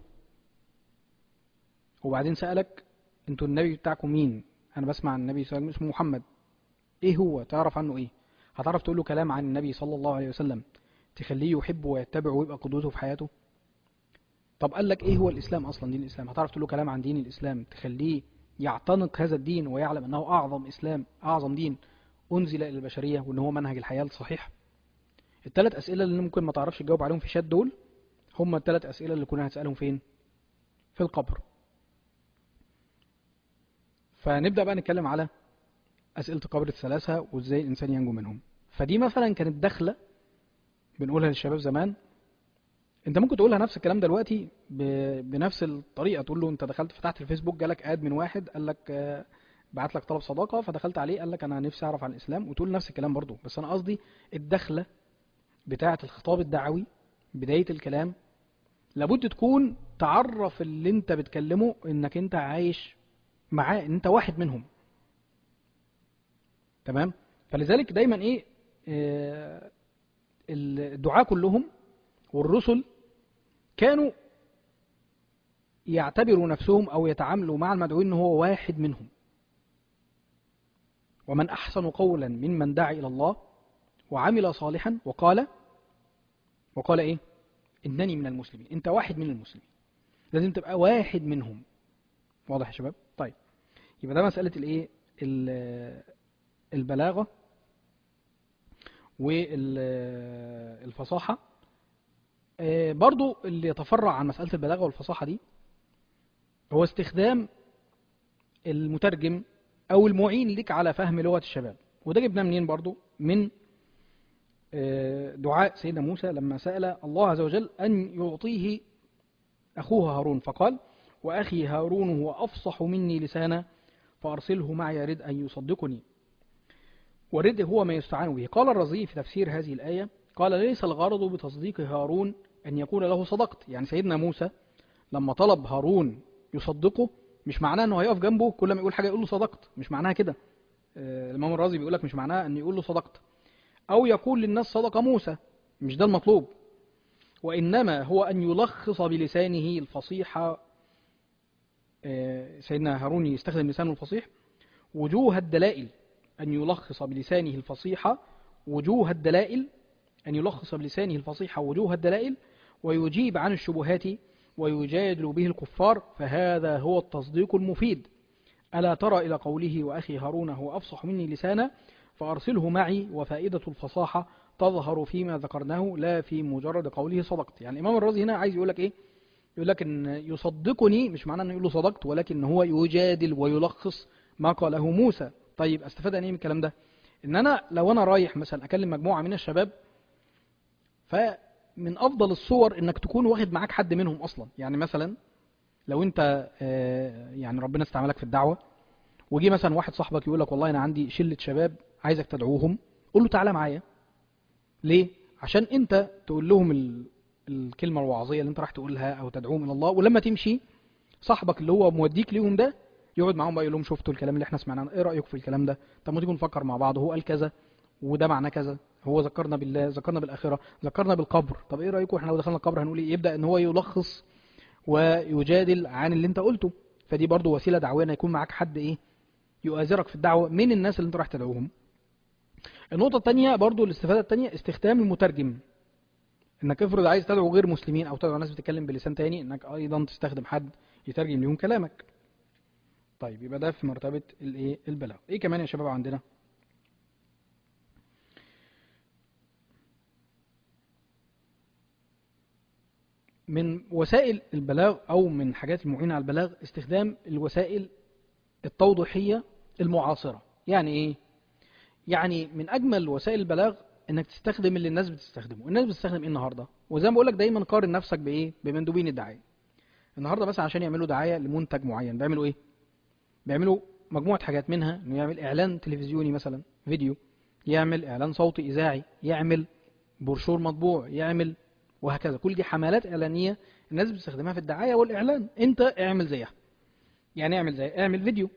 وبعدين سالك انتوا النبي بتاعكم مين؟ انا بسمع عن النبي صلى الله عليه وسلم اسمه محمد، ايه هو؟ تعرف عنه ايه؟ هتعرف تقول له كلام عن النبي صلى الله عليه وسلم تخليه يحبه ويتبعه ويبقى قدوته في حياته؟ طب قال لك ايه هو الاسلام اصلا، دين الاسلام، هتعرف تقول له كلام عن دين الاسلام تخليه يعتنق هذا الدين ويعلم انه اعظم دين انزل الى البشريه وان هو منهج الحياه الصحيح؟ ال3 اسئله اللي ممكن ما تعرفش تجاوب عليهم في شات دول هم ال3 اسئله اللي كنا هنسالهم فين؟ في القبر. فنبدا بقى نتكلم على اسئله القبر الثلاثه وازاي الانسان ينجو منهم. فدي مثلا كانت دخله بنقولها للشباب زمان، انت ممكن تقولها نفس الكلام دلوقتي بنفس الطريقه، تقول له انت دخلت فتحت الفيسبوك جالك اد من واحد قال لك بعت لك طلب صداقه، فدخلت عليه قال لك انا نفسي اعرف عن الاسلام، وتقول نفس الكلام برضو، بس انا قصدي الدخله بتاعه الخطاب الدعوي، بدايه الكلام لابد تكون تعرف اللي انت بتكلمه انك انت عايش معاه، ان انت واحد منهم، تمام. فلذلك دايما ايه الدعاة كلهم والرسل كانوا يعتبروا نفسهم او يتعاملوا مع المدعوين ان هو واحد منهم. ومن احسن قولا ممن دعا الى الله وعمل صالحا وقال ايه؟ انني من المسلمين. انت واحد من المسلمين، لازم تبقى واحد منهم. واضح يا شباب؟ طيب، يبقى ده مسألة الايه، البلاغة والفصاحة. برضو اللي يتفرع عن مسألة البلاغة والفصاحة دي هو استخدام المترجم او المعين لك على فهم لغة الشباب. وده جبناه منين؟ برضو من دعاء سيدنا موسى لما سأل الله عز وجل أن يعطيه أخوه هارون، فقال وأخي هارون هو أفصح مني لسانا فأرسله معي يرد أن يصدقني. والرد هو ما يستعان به. قال الرازي في تفسير هذه الآية قال ليس الغرض بتصديق هارون أن يقول له صدقت، يعني سيدنا موسى لما طلب هارون يصدقه مش معناه أنه هيقف جنبه كل ما يقول حاجة يقول له صدقت، مش معناها كده. الإمام الرازي بيقول لك مش معناها أن يقول له صدقت أو يقول للناس صدق موسى، مش ده المطلوب، وإنما هو أن يلخص بلسانه الفصيح. سيدنا هارون يستخدم لسانه الفصيح وجوه الدلائل، أن يلخص بلسانه الفصيح وجوه الدلائل، أن يلخص بلسانه الفصيح وجوه الدلائل ويجيب عن الشبهات ويجادل به الكفار، فهذا هو التصديق المفيد. ألا ترى إلى قوله وأخي هارون هو أفصح مني لسانا فأرسله معي، وفائدة الفصاحة تظهر فيما ذكرناه لا في مجرد قوله صدقت. يعني الإمام الرازي هنا عايز يقول لك إيه؟ يقول لك إن يصدقني مش معناه إنه يقول له صدقت، ولكن هو يجادل ويلخص ما قاله موسى. طيب استفاد أنا إيه من الكلام ده؟ إن أنا لو أنا رايح مثلا أكلم مجموعة من الشباب، فمن أفضل الصور إنك تكون واخد معاك حد منهم أصلا. يعني مثلا لو أنت يعني ربنا استعملك في الدعوة، وجي مثلا واحد صاحبك يقول لك والله أنا عندي شلة شباب عايزك تدعوهم، قول له تعالى معايا. ليه؟ عشان أنت تقول لهم الكلمة الوعظية اللي أنت راح تقولها أو تدعوهم إلى الله، ولما تمشي صاحبك اللي هو موديك ليهم ده يقعد معاهم بقى يقول لهم شفتوا الكلام اللي احنا سمعناه، ايه رأيكم في الكلام ده؟ طب ما تيجوا نفكر مع بعض، هو قال كذا وده معناه كذا، هو ذكرنا بالله، ذكرنا بالآخرة، ذكرنا بالقبر، طب ايه رأيكم احنا لو دخلنا القبر هنقول ايه؟ يبدأ ان هو يلخص ويجادل عن اللي انت قلته. فدي برضو وسيلة دعوية ان يكون معاك حد ايه يؤازرك في الدعوة من الناس اللي انت راح تدعوهم. النقطة الثانية برضو، الاستفادة الثانية استخدام المترجم. انك افرض عايز تدعو غير مسلمين او تدعو ناس بتتكلم بلسان تاني، انك ايضا تستخدم حد يترجم لهم كلامك. طيب يبقى ده في مرتبة الايه البلاغ. ايه كمان يا شباب عندنا؟ من وسائل البلاغ او من حاجات المعينة على البلاغ استخدام الوسائل التوضيحية المعاصرة. يعني ايه؟ يعني من اجمل وسائل البلاغ انك تستخدم اللي الناس بتستخدمه. الناس بتستخدم ايه النهارده؟ وزي ما بقول لك دايما قارن نفسك بايه؟ بمندوبين الدعايه. النهارده مثلا عشان يعملوا دعايه لمنتج معين بيعملوا ايه؟ بيعملوا مجموعه حاجات، منها انه يعمل اعلان تلفزيوني مثلا فيديو، يعمل اعلان صوتي اذاعي، يعمل بروشور مطبوع، يعمل وهكذا. كل دي حملات اعلانيه الناس بتستخدمها في الدعايه والاعلان. انت اعمل زيها. يعني اعمل زي اعمل فيديو،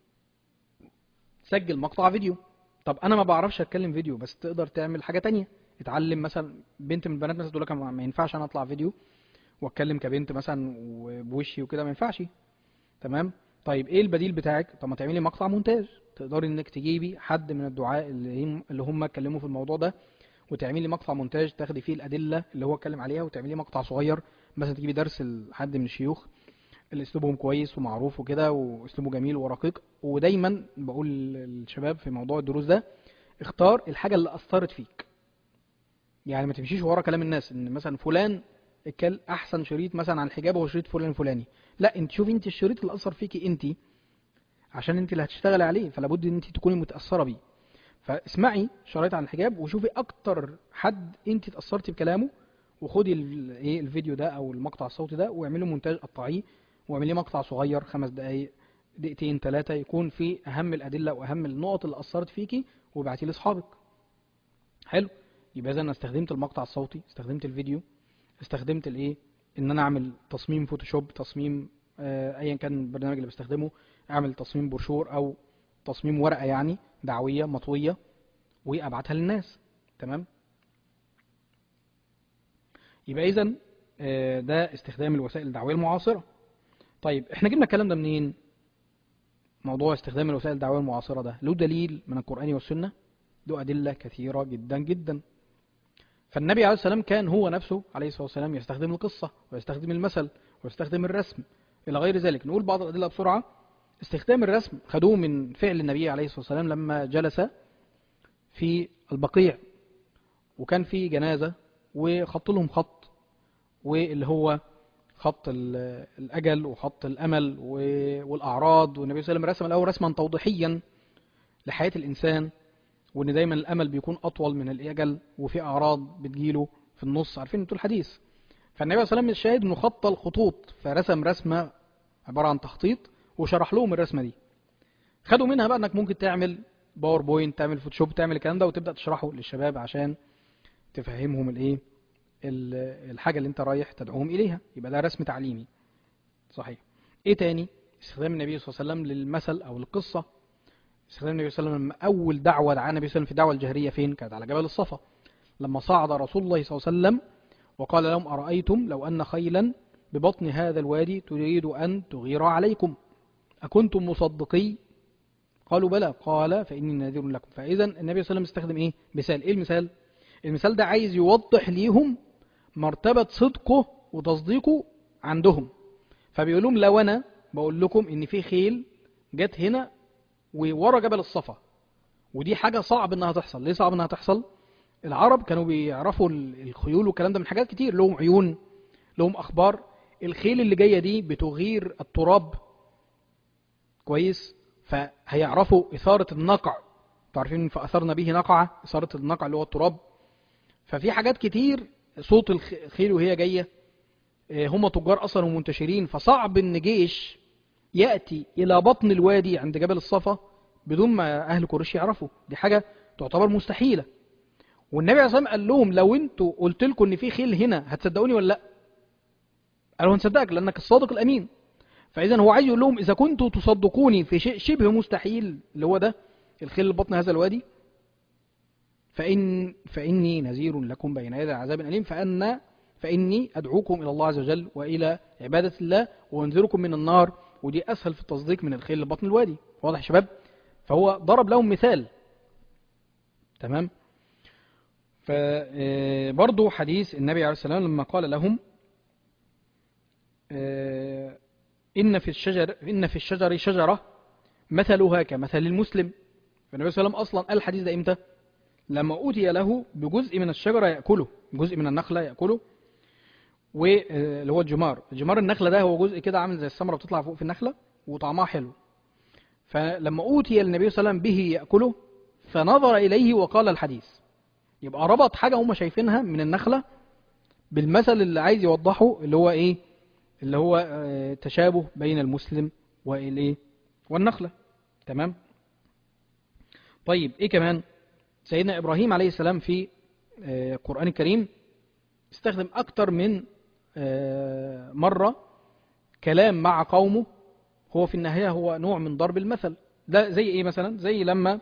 سجل مقطع فيديو. طب انا ما بعرفش اتكلم فيديو، بس تقدر تعمل حاجه تانية. اتعلم مثلا بنت من البنات مثلا تقول لك ما ينفعش انا اطلع فيديو واتكلم كبنت مثلا وبوشي وكده، ما ينفعش. تمام. طيب ايه البديل بتاعك؟ طب ما تعملي مقطع مونتاج. تقدري انك تجيبي حد من الدعاء اللي هم اتكلموا في الموضوع ده، وتعملي مقطع مونتاج تاخدي فيه الادله اللي هو اتكلم عليها، وتعملي مقطع صغير مثلا تجيبي درس لحد من الشيوخ اللي اسلوبهم كويس ومعروف وكده واسلوبه جميل ورقيق. ودايما بقول للشباب في موضوع الدروس ده، اختار الحاجه اللي اثرت فيك. يعني ما تمشيش ورا كلام الناس ان مثلا فلان احسن شريط مثلا عن الحجاب هو شريط فلان الفلاني. لا، انت شوفي انت الشريط اللي اثر فيكي انت، عشان انت اللي هتشتغلي عليه، فلا بد ان انت تكوني متاثره بيه. فاسمعي شرايط عن الحجاب وشوفي اكتر حد انت اتاثرتي بكلامه، وخدي ايه الفيديو ده او المقطع الصوتي ده واعملي مونتاج، قطعيه واعمليه مقطع صغير 5 دقائق، دقيقتين 3، يكون فيه اهم الادله واهم النقط اللي اثرت فيكي، وابعتيه لاصحابك. حلو. يبقى اذا انا استخدمت المقطع الصوتي، استخدمت الفيديو، استخدمت الايه ان انا اعمل تصميم فوتوشوب، تصميم ايا كان البرنامج اللي بستخدمه، اعمل تصميم بروشور او تصميم ورقه يعني دعويه مطويه وابعتها للناس. تمام. يبقى اذا ده استخدام الوسائل الدعويه المعاصره. طيب احنا جبنا الكلام ده منين؟ موضوع استخدام الوسائل الدعويه المعاصره ده له دليل من القران والسنه، له ادله كثيره جدا جدا. فالنبي عليه السلام كان هو نفسه عليه الصلاة والسلام يستخدم القصة ويستخدم المثل ويستخدم الرسم إلى غير ذلك. نقول بعض الأدلة بسرعة. استخدام الرسم خدوه من فعل النبي عليه الصلاة والسلام لما جلس في البقيع وكان في جنازة وخط لهم خط، واللي هو خط الأجل وخط الأمل والأعراض. والنبي صلى الله عليه وسلم رسم الأول رسما توضيحيا لحياة الإنسان، وان دايما الامل بيكون اطول من الاجل، وفي اعراض بتجيله في النص، عارفين انتوا الحديث. فالنبي صلى الله عليه وسلم الشاهد انه خط الخطوط، فرسم رسمه عباره عن تخطيط وشرح لهم الرسمه دي. خدوا منها بقى انك ممكن تعمل باوربوينت، تعمل فوتوشوب، تعمل الكلام ده وتبدا تشرحه للشباب عشان تفهمهم الايه الحاجه اللي انت رايح تدعوهم اليها. يبقى ده رسم تعليمي صحيح. ايه تاني؟ استخدام النبي صلى الله عليه وسلم للمثل او القصه. استخدام النبي صلى الله عليه وسلم اول دعوه دعا النبي صلى الله عليه وسلم في الدعوه الجهريه فين؟ كانت على جبل الصفا، لما صعد رسول الله صلى الله عليه وسلم وقال لهم ارايتم لو ان خيلا ببطن هذا الوادي تريد ان تغير عليكم اكنتم مصدقي؟ قالوا بلى. قال فاني نذير لكم. فاذا النبي صلى الله عليه وسلم استخدم ايه؟ مثال. ايه المثال؟ المثال ده عايز يوضح ليهم مرتبه صدقه وتصديقه عندهم. فبيقول لهم لو انا بقول لكم ان في خيل جت هنا وورا جبل الصفا، ودي حاجة صعب انها تحصل. ليه صعب انها تحصل؟ العرب كانوا بيعرفوا الخيول والكلام ده من حاجات كتير، لهم عيون، لهم أخبار. الخيل اللي جاية دي بتغير التراب كويس، فهيعرفوا إثارة النقع، تعرفين فأثرنا به نقعة، إثارة النقع اللي هو التراب. ففي حاجات كتير، صوت الخيل وهي جاية. هم تجار أصلا ومنتشرين، فصعب إن جيش يأتي إلى بطن الوادي عند جبل الصفا بدون ما أهل قريش يعرفوا، دي حاجة تعتبر مستحيلة. والنبي عليه الصلاة والسلام قال لهم لو انتوا قلت لكم ان في خيل هنا هتصدقوني ولا لا؟ قالوا هنصدقك لانك الصادق الامين. فاذا هو عايز يقول لهم اذا كنتوا تصدقوني في شيء شبه مستحيل اللي هو ده الخيل اللي بطن هذا الوادي، فاني نذير لكم بين يدي عذاب اليم، فاني ادعوكم الى الله عز وجل والى عباده الله وانذركم من النار، ودي اسهل في التصديق من الخيل اللي بطن الوادي. واضح يا شباب؟ فهو ضرب لهم مثال. تمام. فبرضو حديث النبي عليه السلام لما قال لهم إن في الشجر شجرة مثلها كمثل المسلم. فالنبي صلى الله عليه وسلم أصلا قال الحديث ده إمتى؟ لما أوتي له بجزء من الشجرة يأكله، جزء من النخلة يأكله، واللي هو الجمار النخلة ده هو جزء كده عامل زي الثمرة بتطلع فوق في النخلة وطعمها حلو. فلما أوتي النبي صلى الله عليه وسلم به يأكله فنظر إليه وقال الحديث. يبقى ربط حاجة هم شايفينها من النخلة بالمثل اللي عايز يوضحه، اللي هو ايه؟ اللي هو تشابه بين المسلم والايه والنخلة. تمام. طيب ايه كمان؟ سيدنا ابراهيم عليه السلام في القرآن الكريم استخدم اكتر من مرة كلام مع قومه، هو في النهاية هو نوع من ضرب المثل. ده زي ايه مثلا؟ زي لما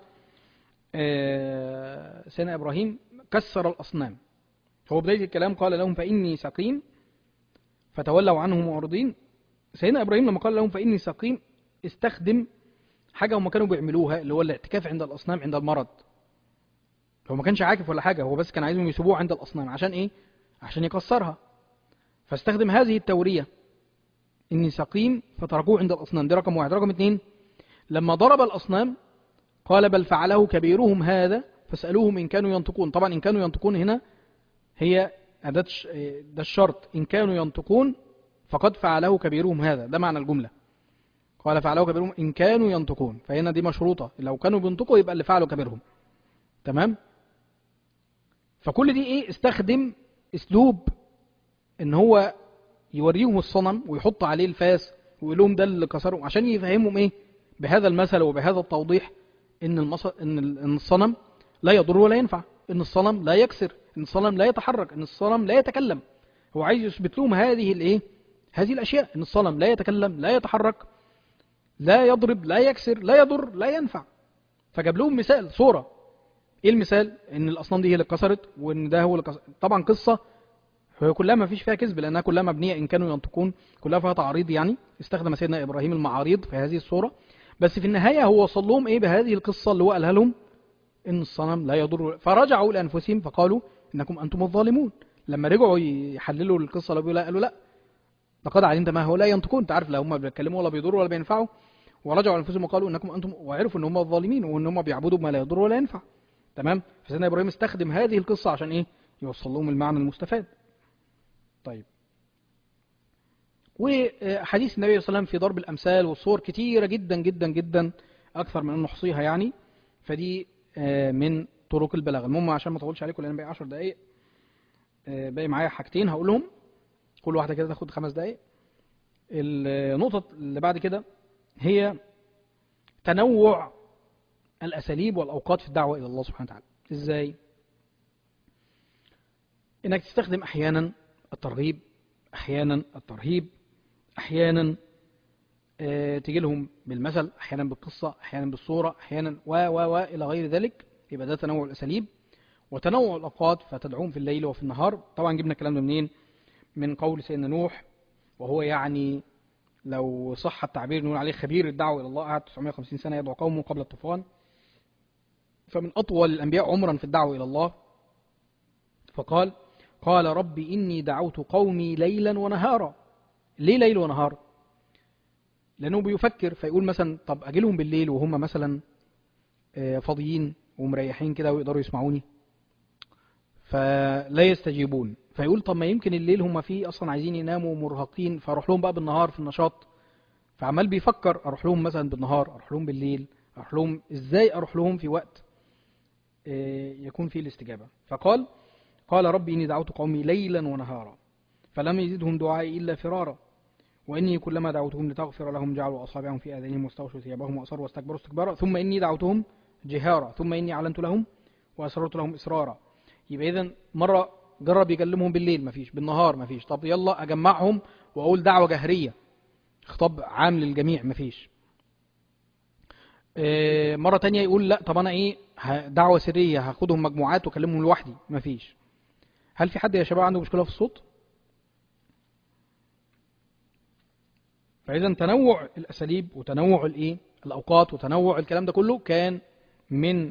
سيدنا ابراهيم كسر الاصنام. هو بداية الكلام قال لهم فإني سقيم فتولوا عنه معرضين. سيدنا إبراهيم لما قال لهم فإني سقيم استخدم حاجة هم كانوا بيعملوها، اللي هو الاعتكاف عند الأصنام عند المرض. هو ما كانش عاكف ولا حاجة، هو بس كان عايزهم يسيبوه عند الأصنام. عشان إيه؟ عشان يكسرها. فاستخدم هذه التورية، إني سقيم فتركوه عند الأصنام. دي رقم واحد. رقم اتنين، لما ضرب الأصنام قال بل فعله كبيرهم هذا فاسألوهم إن كانوا ينطقون. طبعا إن كانوا ينطقون هنا هي ده الشرط، إن كانوا ينطقون فقد فعله كبيرهم هذا، ده معنى الجملة. قال فعله كبيرهم إن كانوا ينطقون، فهنا دي مشروطة، لو كانوا بينطقوا يبقى اللي فعلوا كبيرهم. تمام. فكل دي إيه؟ استخدم أسلوب إن هو يوريهم الصنم ويحط عليه الفاس ويقول لهم ده اللي كسرهم، عشان يفهمهم إيه بهذا المثل وبهذا التوضيح إن الصنم لا يضر ولا ينفع، إن الصنم لا يكسر، إن الصنم لا يتحرك، إن الصنم لا يتكلم. هو عايز يثبت لهم هذه الإيه؟ هذه الأشياء، إن الصنم لا يتكلم لا يتحرك لا يضرب لا يكسر لا يضر لا ينفع. فجاب لهم مثال، صورة. إيه المثال؟ إن الأصنام دي هي اللي اتكسرت، وإن ده هو اللي كسر. طبعا قصة هي كلها ما فيش فيها كذب، لأنها كلها مبنية إن كانوا ينطقون، كلها فيها تعريض. يعني استخدم سيدنا إبراهيم المعاريض في هذه الصورة، بس في النهاية هو وصل لهم إيه بهذه القصة اللي هو قالها لهم؟ إن الصنم لا يضر. فرجعوا لأنفسهم فقالوا إنكم أنتم الظالمون. لما رجعوا يحللوا القصة قالوا لا، لقد علمت ما هو لا ينطقون. انت عارف لا هم بيتكلموا ولا بيضروا ولا بينفعوا. ورجعوا لانفسهم وقالوا انكم انتم، وعرفوا ان هم الظالمين وان هم بيعبدوا ما لا يضر ولا ينفع. تمام. فسيدنا ابراهيم استخدم هذه القصة عشان ايه؟ يوصل لهم المعنى المستفاد. طيب. وحديث النبي صلى الله عليه وسلم في ضرب الامثال والصور كتيرة جدا جدا جدا، اكثر من ان نحصيها يعني. فدي من طرق البلاغه. المهم عشان ما اطولش عليكم لان باقي 10 دقائق، باقي معايا حاجتين هقولهم، كل واحدة كده تاخد 5 دقائق. النقطة اللي بعد كده هي تنوع الأساليب والأوقات في الدعوة إلى الله سبحانه وتعالى. إزاي؟ إنك تستخدم أحيانا الترغيب، أحيانا الترهيب، أحيانا تجي لهم بالمثل، أحيانا بالقصة، أحيانا بالصورة، أحيانا إلى غير ذلك. يبقى ده تنوع الأساليب. وتنوع الأوقات فتدعوهم في الليل وفي النهار. طبعا جبنا الكلام ده منين؟ من قول سيدنا نوح، وهو يعني لو صح التعبير نقول عليه خبير الدعوة إلى الله، قعد 950 سنة يدعو قومه قبل الطوفان، فمن أطول الأنبياء عمرا في الدعوة إلى الله. فقال رب إني دعوت قومي ليلا ونهارا. ليه ليل ونهار؟ لأنه بيفكر فيقول مثلا طب أجيلهم بالليل وهم مثلا فاضيين ومريحين كده ويقدروا يسمعوني. فلا يستجيبون. فيقول طب ما يمكن الليل هم فيه أصلا عايزين يناموا مرهقين، فأروح لهم بقى بالنهار في النشاط. فعمال بيفكر أروح لهم مثلا بالنهار، أروح لهم بالليل، أروح لهم إزاي، أروح لهم في وقت يكون فيه الاستجابة. قال ربي إني دعوت قومي ليلا ونهارا فلم يزدهم دعائي إلا فرارا وإني كلما دعوتهم لتغفر لهم جعلوا أصابعهم في آذانهم واستغشوا ثيابهم وأصروا واستكبروا استكبارا ثم إني دعوتهم جهارا ثم إني أعلنت لهم وأسررت لهم إسرارا. يبقى إذن مرة جرب يكلمهم بالليل مفيش، بالنهار مفيش، طب يلا أجمعهم وأقول دعوة جهرية خطاب عام للجميع مفيش. مرة تانية يقول لا طب أنا إيه دعوة سرية هاخدهم مجموعات وأكلمهم لوحدي مفيش. هل في حد يا شباب عنده مشكلة في الصوت؟ فإذا تنوع الأساليب وتنوع الإيه الأوقات وتنوع الكلام ده كله كان من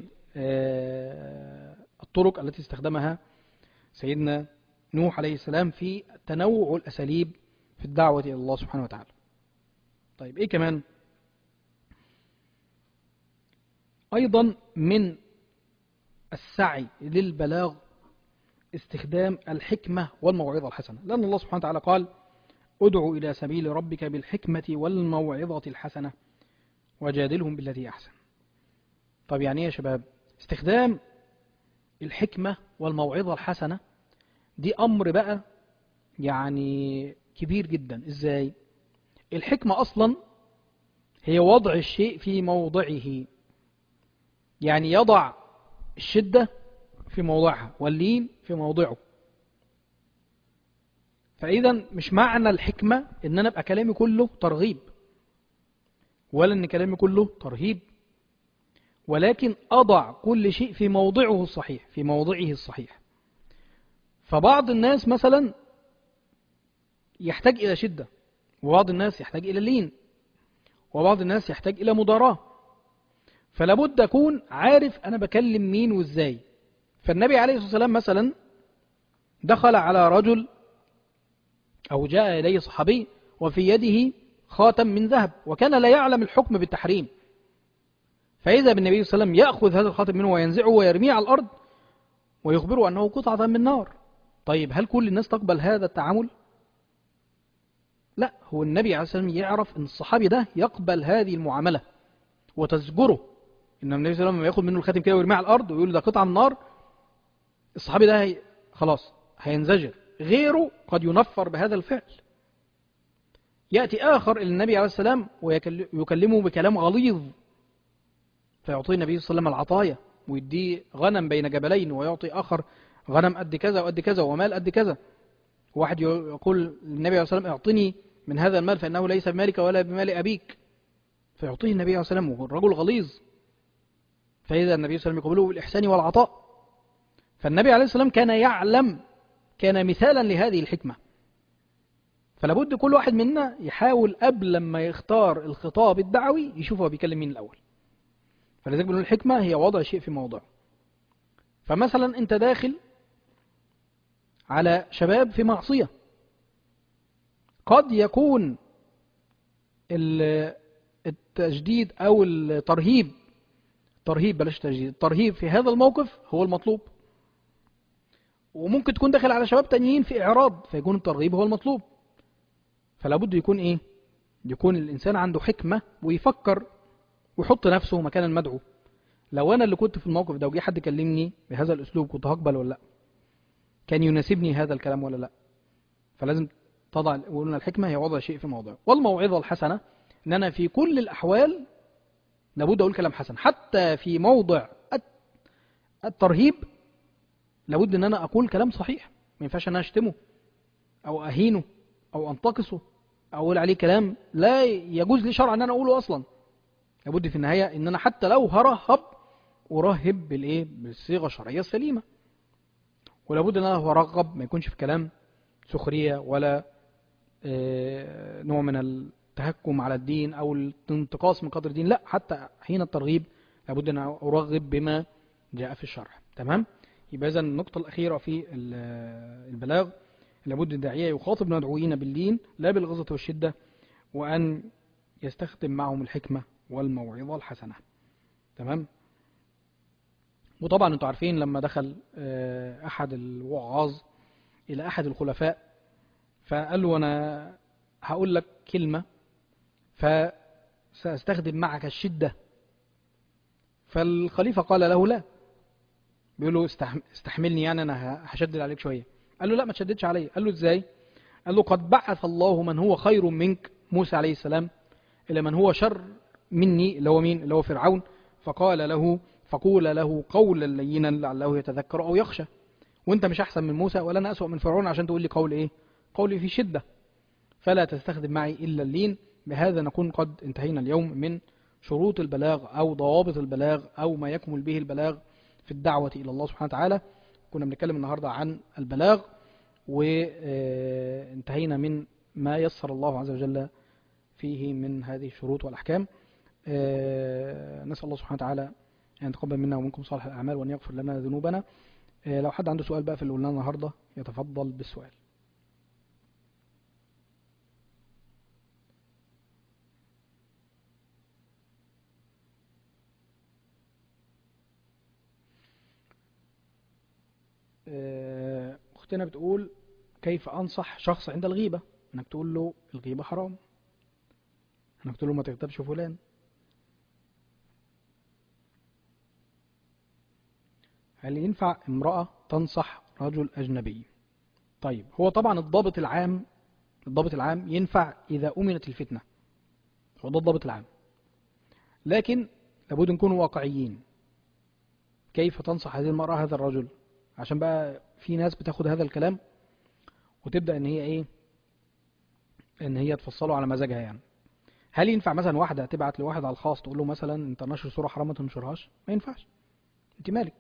الطرق التي استخدمها سيدنا نوح عليه السلام في تنوع الأساليب في الدعوة إلى الله سبحانه وتعالى. طيب إيه كمان؟ أيضا من السعي للبلاغ استخدام الحكمة والموعظة الحسنة، لأن الله سبحانه وتعالى قال ادعو إلى سبيل ربك بالحكمة والموعظة الحسنة وجادلهم بالتي أحسن. طب يعني إيه يا شباب؟ استخدام الحكمة والموعظة الحسنة دي أمر بقى يعني كبير جدا. إزاي؟ الحكمة أصلا هي وضع الشيء في موضعه، يعني يضع الشدة في موضعها واللين في موضعه. فإذا مش معنى الحكمة إن أنا أبقى كلامي كله ترغيب ولا إن كلامي كله ترهيب، ولكن أضع كل شيء في موضعه الصحيح، في موضعه الصحيح. فبعض الناس مثلا يحتاج إلى شدة، وبعض الناس يحتاج إلى لين، وبعض الناس يحتاج إلى مداراة. فلابد أكون عارف أنا بكلم مين وإزاي. فالنبي عليه الصلاة والسلام مثلا دخل على رجل أو جاء إليه صحابي وفي يده خاتم من ذهب وكان لا يعلم الحكم بالتحريم، فإذا بالنبي صلى الله عليه وسلم يأخذ هذا الخاتم منه وينزعه ويرميه على الأرض ويخبره أنه قطعة من نار. طيب هل كل الناس تقبل هذا التعامل؟ لا، هو النبي عليه الصلاة والسلام يعرف أن الصحابي ده يقبل هذه المعاملة وتزجره. إن النبي صلى الله عليه وسلم يأخذ منه الخاتم كده ويرميه على الأرض ويقول ده قطعة من نار، الصحابي ده خلاص هينزجر. غيره قد ينفر بهذا الفعل. يأتي آخر إلى النبي عليه السلام ويكلمه بكلام غليظ فيعطيه النبي صلى الله عليه وسلم العطايا ويديه غنم بين جبلين، ويعطي آخر غنم قد كذا وقد كذا ومال قد كذا. واحد يقول للنبي عليه السلام اعطني من هذا المال فإنه ليس بمالك ولا بمال أبيك، فيعطيه النبي عليه السلام وهو الرجل غليظ. فإذا النبي صلى الله عليه وسلم يقبله بالإحسان والعطاء. فالنبي عليه السلام كان يعلم، كان مثالا لهذه الحكمة. فلابد كل واحد منا يحاول قبل لما يختار الخطاب الدعوي يشوف هو بيكلم مين الأول. فلذلك بنقول الحكمة هي وضع شيء في موضعه. فمثلا أنت داخل على شباب في معصية، قد يكون التجديد أو الترهيب، بلاش تجديد، الترهيب في هذا الموقف هو المطلوب. وممكن تكون داخل على شباب تانيين في إعراض فيكون الترغيب هو المطلوب. فلا بد يكون إيه؟ يكون الإنسان عنده حكمة ويفكر ويحط نفسه مكان المدعو. لو أنا اللي كنت في الموقف ده وجي حد كلمني بهذا الأسلوب كنت هقبل ولا لا؟ كان يناسبني هذا الكلام ولا لا؟ فلازم تضع، وقلنا الحكمة هي وضع شيء في موضعه. والموعظة الحسنة إن أنا في كل الأحوال لابد أقول كلام حسن، حتى في موضع الترهيب لابد أن أنا أقول كلام صحيح. ما ينفعش أن أنا أشتمه أو أهينه أو أنتقصه أو أقول عليه كلام لا يجوز لي شرعا أن أنا أقوله أصلا. لابد في النهاية أن أنا حتى لو هرهب أرهب بالصيغة الشرعية السليمة. ولابد أن أنا أرغب ما يكونش في كلام سخرية ولا نوع من التهكم على الدين أو الانتقاص من قدر الدين، لا، حتى حين الترغيب لابد أن أرغب بما جاء في الشرع. تمام؟ يبقى إذن النقطة الأخيرة في البلاغ لابد الداعية يخاطب المدعوين باللين لا بالغلظة والشدة، وأن يستخدم معهم الحكمة والموعظة الحسنة. تمام؟ وطبعا انتوا عارفين لما دخل احد الوعاظ الى احد الخلفاء فقال له انا هقول لك كلمة فسأستخدم معك الشدة، فالخليفة قال له لا، بيقول له استحملني يعني انا هشدد عليك شوية. قال له لا ما تشددش علي. قال له ازاي؟ قال له قد بعث الله من هو خير منك موسى عليه السلام إلى من هو شر مني، اللي هو مين؟ اللي هو فرعون، فقول له قولا لينا لعله يتذكر أو يخشى. وانت مش أحسن من موسى ولا أنا أسوأ من فرعون عشان تقول لي قول إيه؟ قولي في شدة، فلا تستخدم معي إلا اللين. بهذا نكون قد انتهينا اليوم من شروط البلاغ أو ضوابط البلاغ أو ما يكمل به البلاغ في الدعوة إلى الله سبحانه وتعالى. كنا بنتكلم النهاردة عن البلاغ، وانتهينا من ما يسر الله عز وجل فيه من هذه الشروط والأحكام. نسأل الله سبحانه وتعالى أن يتقبل منا ومنكم صالح الأعمال وأن يغفر لنا ذنوبنا. لو حد عنده سؤال بقى في اللي قلناه النهاردة يتفضل بالسؤال. أختنا بتقول كيف أنصح شخص عند الغيبة؟ أنك تقول له الغيبة حرام، أنك تقول له ما تغتابش فلان. هل ينفع امرأة تنصح رجل أجنبي؟ طيب هو طبعا الضابط العام ينفع إذا أمنت الفتنة، هو ده الضابط العام، لكن لابد نكون واقعيين. كيف تنصح هذه المرأة هذا الرجل؟ عشان بقى في ناس بتاخد هذا الكلام وتبدأ ان هي ايه، ان هي تفصله على مزاجها يعني. هل ينفع مثلا واحدة تبعت لواحد على الخاص تقول له مثلا انت نشر صورة حرام ما تنشرهاش؟ ما ينفعش، انت مالك،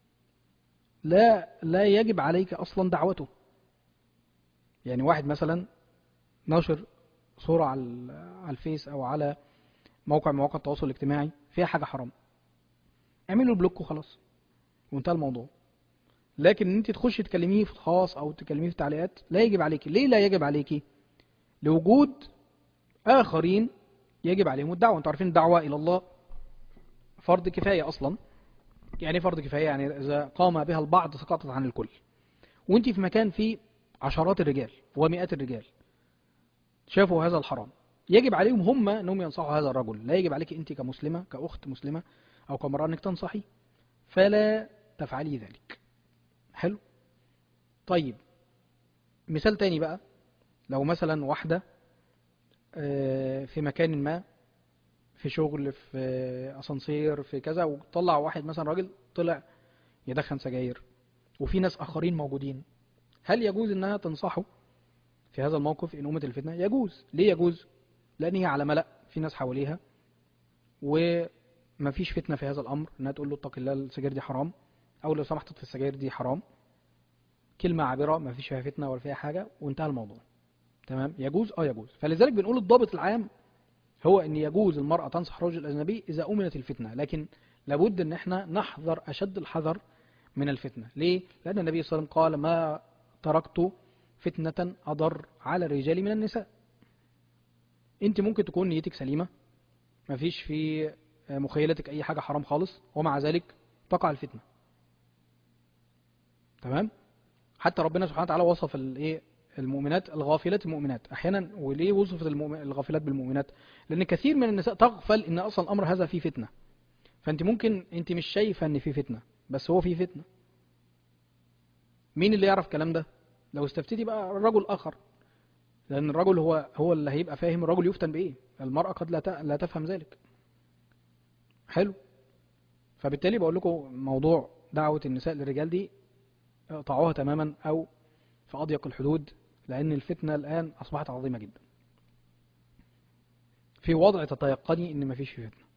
لا يجب عليك اصلا دعوته. يعني واحد مثلا نشر صورة على الفيس او على موقع من مواقع التواصل الاجتماعي فيها حاجة حرام، اعمله بلوك وخلاص وانتهى الموضوع. لكن ان انت تخشي تكلميه في الخاص او تكلميه في التعليقات لا يجب عليكي. ليه لا يجب عليكي؟ لوجود آخرين يجب عليهم الدعوة. انتوا عارفين الدعوة إلى الله فرض كفاية أصلا. يعني فرض كفاية يعني إذا قام بها البعض سقطت عن الكل. وانت في مكان فيه عشرات الرجال ومئات الرجال شافوا هذا الحرام، يجب عليهم هم أنهم ينصحوا هذا الرجل، لا يجب عليك أنت كمسلمة كأخت مسلمة أو كمرأة أنك تنصحي، فلا تفعلي ذلك. حلو. طيب مثال تاني بقى، لو مثلا واحدة في مكان ما، في شغل، في اسانسير، في كذا، وطلع واحد مثلا راجل طلع يدخن سجاير وفي ناس اخرين موجودين، هل يجوز انها تنصحه في هذا الموقف ان امة الفتنة؟ يجوز. ليه يجوز؟ لان هي على ملأ، في ناس حواليها وما فيش فتنة في هذا الامر انها تقول له اتق الله السجاير دي حرام، او لو سمحت في السجاير دي حرام، كلمة عابرة ما فيش فيها فتنة ولا فيها حاجة وانتهى الموضوع. تمام، يجوز. يجوز. فلذلك بنقول الضابط العام هو ان يجوز المرأة تنصح رجل اجنبي اذا امنت الفتنة، لكن لابد ان احنا نحذر اشد الحذر من الفتنة. ليه؟ لان النبي صلى الله عليه وسلم قال ما تركت فتنة اضر على الرجال من النساء. انت ممكن تكون نيتك سليمة، ما فيش في مخيلتك اي حاجة حرام خالص، ومع ذلك تقع الفتنة. تمام. حتى ربنا سبحانه وتعالى وصف الايه، المؤمنات الغافلات المؤمنات احيانا. وليه وصفت الغافلات بالمؤمنات؟ لان كثير من النساء تغفل ان اصلا الامر هذا فيه فتنة. فانت ممكن انت مش شايفه ان في فتنه، بس هو في فتنه. مين اللي يعرف الكلام ده؟ لو استفتيتي بقى الرجل اخر، لان الرجل هو اللي هيبقى فاهم الرجل يفتن بايه. المراه قد لا تفهم ذلك. حلو. فبالتالي بقول لكم موضوع دعوه النساء للرجال دي اقطعوها تماما او في اضيق الحدود، لان الفتنه الان اصبحت عظيمه جدا في وضع تتيقني ان مفيش فيه فتنه.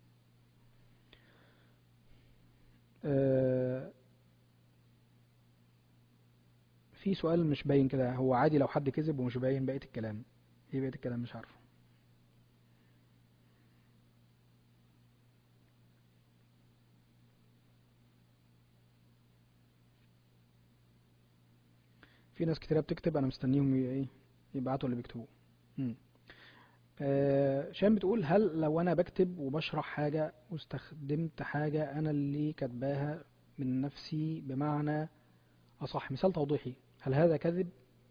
في سؤال مش باين كده، هو عادي لو حد كذب ومش باين بقية الكلام؟ ايه بقية الكلام؟ مش عارفه. في ناس كتيرة بتكتب، انا مستنيهم ايه يبعتوا اللي بيكتبوه. مم. شام بتقول هل لو انا بكتب وبشرح حاجة واستخدمت حاجة انا اللي كاتباها من نفسي بمعنى أصح. مثال توضيحي: هل هذا كذب؟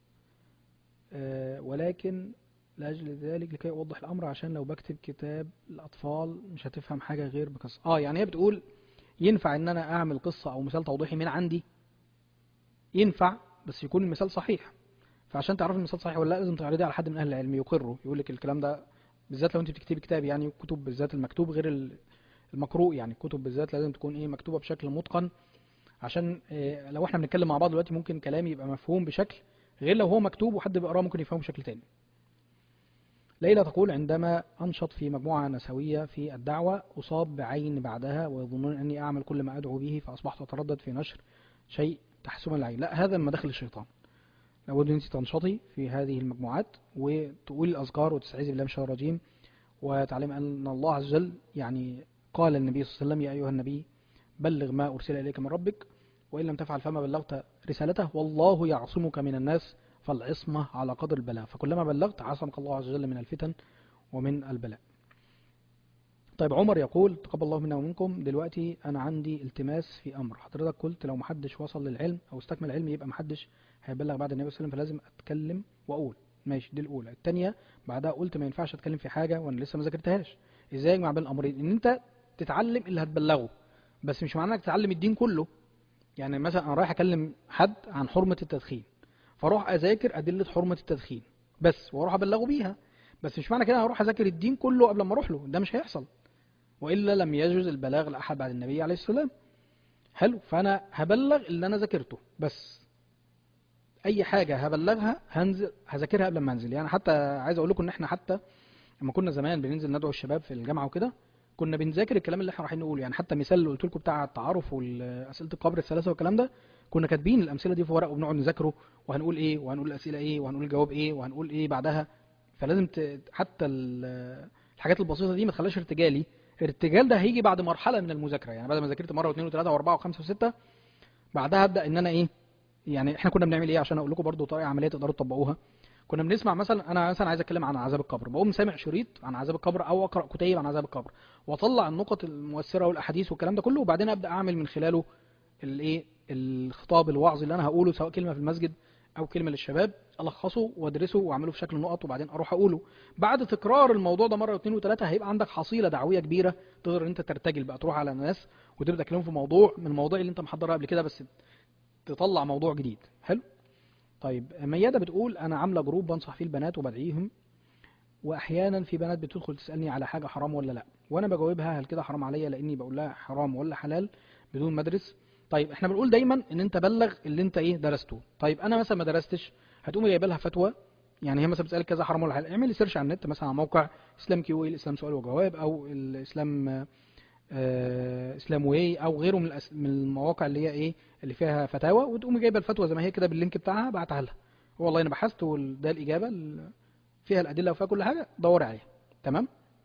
ولكن لأجل ذلك لكي أوضح الأمر، عشان لو بكتب كتاب الأطفال مش هتفهم حاجة غير بقصة. يعني هي بتقول ينفع إن أنا أعمل قصة أو مثال توضيحي من عندي، ينفع بس يكون المثال صحيح. فعشان تعرف المثال صحيح ولا لا لازم تعرضيه على حد من أهل العلم يقره، يقول لك الكلام ده، بالذات لو أنت بتكتبي كتاب. يعني الكتب بالذات المكتوب غير المقروء، يعني الكتب بالذات لازم تكون مكتوبة بشكل متقن، عشان لو احنا بنتكلم مع بعض دلوقتي ممكن كلامي يبقى مفهوم بشكل غير لو هو مكتوب وحد بيقراه ممكن يفهمه بشكل تاني. ليلى تقول: عندما أنشط في مجموعة نسوية في الدعوة أصاب بعين بعدها، ويظنون أني أعمل كل ما أدعو به، فأصبحت أتردد في نشر شيء تحسبا العين. لا، هذا من مداخل الشيطان. لابد أن أنت تنشطي في هذه المجموعات وتقولي الأذكار وتستعيذي بالله من الشيطان الرجيم، وتعلم أن الله عز وجل يعني قال النبي صلى الله عليه وسلم: يا أيها النبي بلغ ما أرسل إليك من ربك، وإن لم تفعل فما بلغت رسالته، والله يعصمك من الناس، فالعصمة على قدر البلاء، فكلما بلغت عصمك الله عز وجل من الفتن ومن البلاء. طيب، عمر يقول: تقبل الله منا ومنكم، دلوقتي أنا عندي التماس في أمر. حضرتك قلت لو محدش وصل للعلم أو استكمل العلم يبقى محدش هيبلغ بعد النبي صلى الله عليه وسلم، فلازم أتكلم وأقول. ماشي، دي الأولى. الثانية بعدها قلت ما ينفعش أتكلم في حاجة وأنا لسه ما ذاكرتهاش. إزاي أجمع بين الأمرين؟ إن أنت تتعلم اللي هتبلغه، بس مش معناه إنك تتعلم الدين كله. يعني مثلا أنا رايح أكلم حد عن حرمة التدخين، فاروح أذاكر أدلة حرمة التدخين بس وأروح أبلغه بيها، بس مش معنى كده هروح أذاكر الدين كله قبل ما أروح له، ده مش هيحصل، وإلا لم يجوز البلاغ لأحد بعد النبي عليه السلام. حلو، فأنا هبلغ اللي أنا ذاكرته بس. أي حاجة هبلغها هنزل هذاكرها قبل ما أنزل. يعني حتى عايز أقول لكم إن إحنا حتى لما كنا زمان بننزل ندعو الشباب في الجامعة وكده كنا بنذاكر الكلام اللي احنا رايحين نقوله. يعني حتى مثال اللي قلت لكم بتاع التعارف والأسئلة القبر الثلاثة والكلام ده، كنا كاتبين الأمثلة دي في ورق وبنقعد نذاكره، وهنقول إيه وهنقول الأسئلة إيه وهنقول الجواب إيه وهنقول إيه بعدها. فلازم حتى الحاجات البسيطة دي ما تخليهاش ارتجالي. الارتجال ده هيجي بعد مرحلة من المذاكرة، يعني بعد ما ذاكرت مرة واثنين وثلاثة وأربعة وخمسة وستة، بعدها أبدأ إن أنا يعني احنا كنا بنعمل إيه عشان أقول لكم برضو طريقة عملية تقدروا تطبقوها. كنا بنسمع مثلا، انا مثلا عايز اتكلم عن عذاب القبر، بقوم سامع شريط عن عذاب القبر او اقرا كتيب عن عذاب القبر، واطلع النقط المؤثره والاحاديث والكلام ده كله، وبعدين ابدا اعمل من خلاله الخطاب الوعظي اللي انا هقوله، سواء كلمه في المسجد او كلمه للشباب، الخصه وادرسه واعمله في شكل نقط، وبعدين اروح اقوله. بعد تكرار الموضوع ده مره واثنين وثلاثه هيبقى عندك حصيله دعويه كبيره، تقدر ان انت ترتجل بقى تروح على الناس وتبدا تكلمهم في موضوع من المواضيع اللي انت محضرها قبل كده، بس تطلع موضوع جديد. حلو. طيب، ميادة بتقول: أنا عاملة جروب بنصح فيه البنات وبدعيهم، وأحيانا في بنات بتدخل تسألني على حاجة حرام ولا لأ، وأنا بجاوبها هل كده حرام عليا، لأني بقول لها حرام ولا حلال بدون ما أدرس. طيب، إحنا بنقول دايما إن أنت بلغ اللي أنت درسته. طيب، أنا مثلا ما درستش، هتقومي جايبه لها فتوى. يعني هي مثلا بتسألك كذا حرام ولا حلال، اعملي سيرش على النت مثلا على موقع اسلام كيو، الاسلام سؤال وجواب، او الاسلام اسلام واي، او غيره من المواقع اللي هي اللي فيها فتاوى، وتقومي جايبه الفتوى زي ما هي كده باللينك بتاعها بعتها لها: والله انا بحثت وده الاجابه فيها الادله وفيها كل حاجه، دوري عليها. تمام.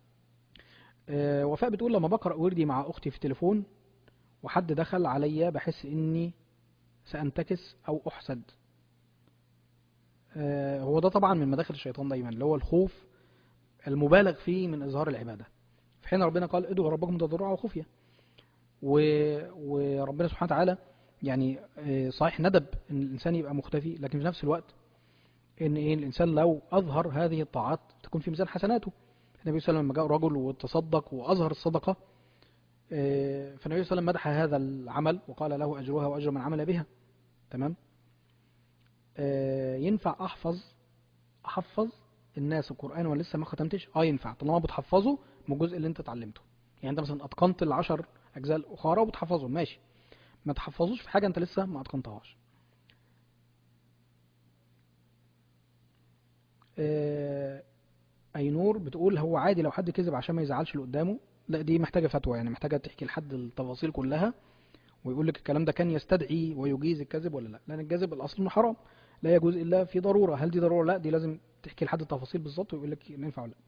وفاء بتقول: لما بقرا وردي مع اختي في التليفون وحد دخل عليا بحس اني سانتكس او احسد. هو ده طبعا من مداخل الشيطان دايما، اللي هو الخوف المبالغ فيه من اظهار العباده، في حين ربنا قال: ادعوا ربكم تضرعا وخفيه. وربنا سبحانه وتعالى يعني صحيح ندب ان الانسان يبقى مختفي، لكن في نفس الوقت ان الانسان لو اظهر هذه الطاعات تكون في ميزان حسناته. النبي صلى الله عليه وسلم لما جاء رجل وتصدق واظهر الصدقه، فالنبي صلى الله عليه وسلم مدح هذا العمل وقال له اجرها واجر من عمل بها. تمام. ينفع احفظ الناس القران وانا لسه ما ختمتش؟ ينفع، طالما بتحفظه من الجزء اللي انت اتعلمته. يعني انت مثلا اتقنت العشر اجزاء الاخرى وبتحفظهم، ماشي، ما تحفظوش في حاجه انت لسه ما اتقنتهاش. اينور بتقول: هو عادي لو حد كذب عشان ما يزعلش اللي قدامه؟ لا، دي محتاجه فتوى، يعني محتاجه تحكي لحد التفاصيل كلها ويقول لك الكلام ده كان يستدعي ويجيز الكذب ولا لا، لان الكذب الاصل انه حرام، لا يجوز الا في ضروره. هل دي ضروره؟ لا، دي لازم تحكي لحد التفاصيل بالظبط ويقول لك ينفع ولا لا.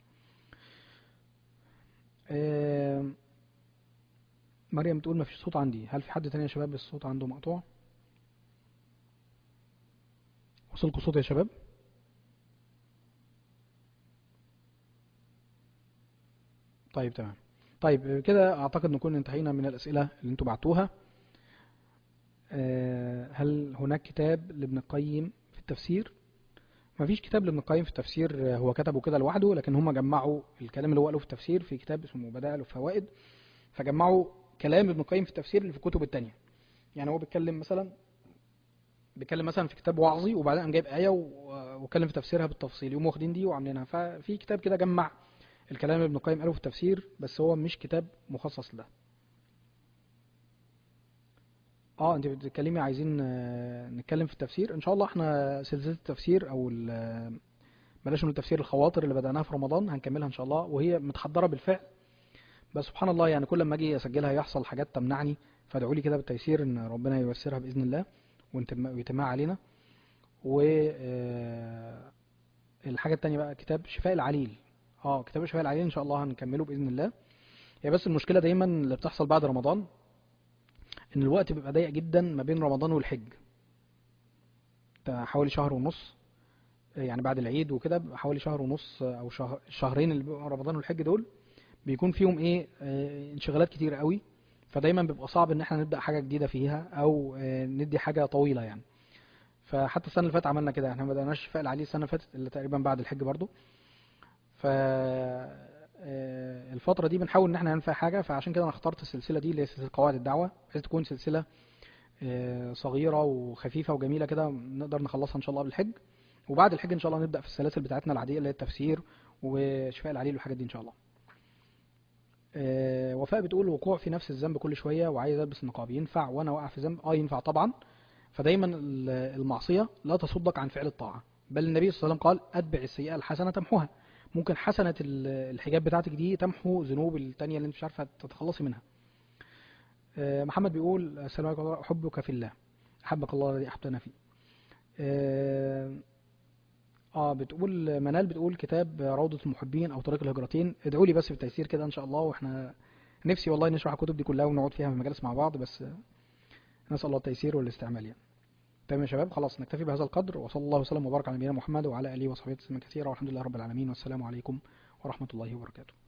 آه، مريم بتقول: ما فيش صوت عندي، هل في حد تاني يا شباب الصوت عنده مقطوع؟ وصلكوا صوت يا شباب؟ طيب، تمام. طيب كده اعتقد نكون انتهينا من الاسئله اللي انتوا بعتوها. هل هناك كتاب لابن القيم في التفسير؟ ما فيش كتاب لابن القيم في التفسير، هو كتبه كده لوحده، لكن هم جمعوا الكلام اللي هو قاله في التفسير في كتاب اسمه بدائل الفوائد، فجمعوا كلام ابن القيم في التفسير اللي في الكتب التانية. يعني هو بيتكلم مثلا في كتاب وعظي، وبعدين قام جايب آية واتكلم في تفسيرها بالتفصيل، يقوموا واخدين دي وعاملينها. ففي كتاب كده جمع الكلام اللي ابن القيم قاله في التفسير، بس هو مش كتاب مخصص له. اه انت بتتكلمي عايزين نتكلم في التفسير ان شاء الله. احنا سلسلة التفسير او بلاش من تفسير الخواطر اللي بدأناها في رمضان هنكملها ان شاء الله، وهي متحضرة بالفعل. بس سبحان الله يعني كل ما اجي اسجلها يحصل حاجات تمنعني، فادعوا لي كده بالتيسير ان ربنا ييسرها باذن الله ويتمها علينا. والحاجة التانية بقى كتاب شفاء العليل. اه كتاب شفاء العليل ان شاء الله هنكمله باذن الله. هي بس المشكلة دايما اللي بتحصل بعد رمضان ان الوقت بيبقى ضيق جدا ما بين رمضان والحج، حوالي شهر ونص. يعني بعد العيد وكده حوالي شهر ونص او شهرين اللي بيبقوا رمضان والحج دول بيكون فيهم ايه انشغالات كتير قوي. فدايما بيبقى صعب ان احنا نبدا حاجه جديده فيها او ندي حاجه طويله يعني. فحتى السنه اللي فاتت عملنا كده، احنا ما بدأناش شفاء العليل السنه اللي فاتت اللي تقريبا بعد الحج برضو. ف الفتره دي بنحاول ان احنا نعمل فيها حاجه، فعشان كده انا اخترت السلسله دي اللي هي سلسله قواعد الدعوه، بحيث تكون سلسله صغيره وخفيفه وجميله كده نقدر نخلصها ان شاء الله قبل الحج. وبعد الحج ان شاء الله نبدا في السلاسل بتاعتنا العاديه اللي هي التفسير وشفاء العليل والحاجات دي ان شاء الله. وفاء بتقول وقوع في نفس الذنب كل شويه وعايز البس النقاب ينفع وانا واقع في ذنب؟ اه ينفع طبعا. فدايما المعصيه لا تصدك عن فعل الطاعه، بل النبي صلى الله عليه وسلم قال اتبع السيئه الحسنه تمحوها. ممكن حسنه الحجاب بتاعتك دي تمحو ذنوب التانية اللي انت مش عارفه تتخلصي منها. محمد بيقول السلام عليكم ورحمة الله، احبك في الله احبك الله الذي احببتنا فيه. اه بتقول منال بتقول كتاب روضة المحبين او طريق الهجرتين. ادعوا لي بس بالتيسير كده ان شاء الله، واحنا نفسي والله نشرح الكتب دي كلها ونقعد فيها في مجالس مع بعض، بس نسأل الله التيسير والاستعمال يعني. تمام يا شباب، خلاص نكتفي بهذا القدر، وصلى الله وسلم وبارك على نبينا محمد وعلى اله وصحبه وسلم كثيرا، والحمد لله رب العالمين، والسلام عليكم ورحمة الله وبركاته.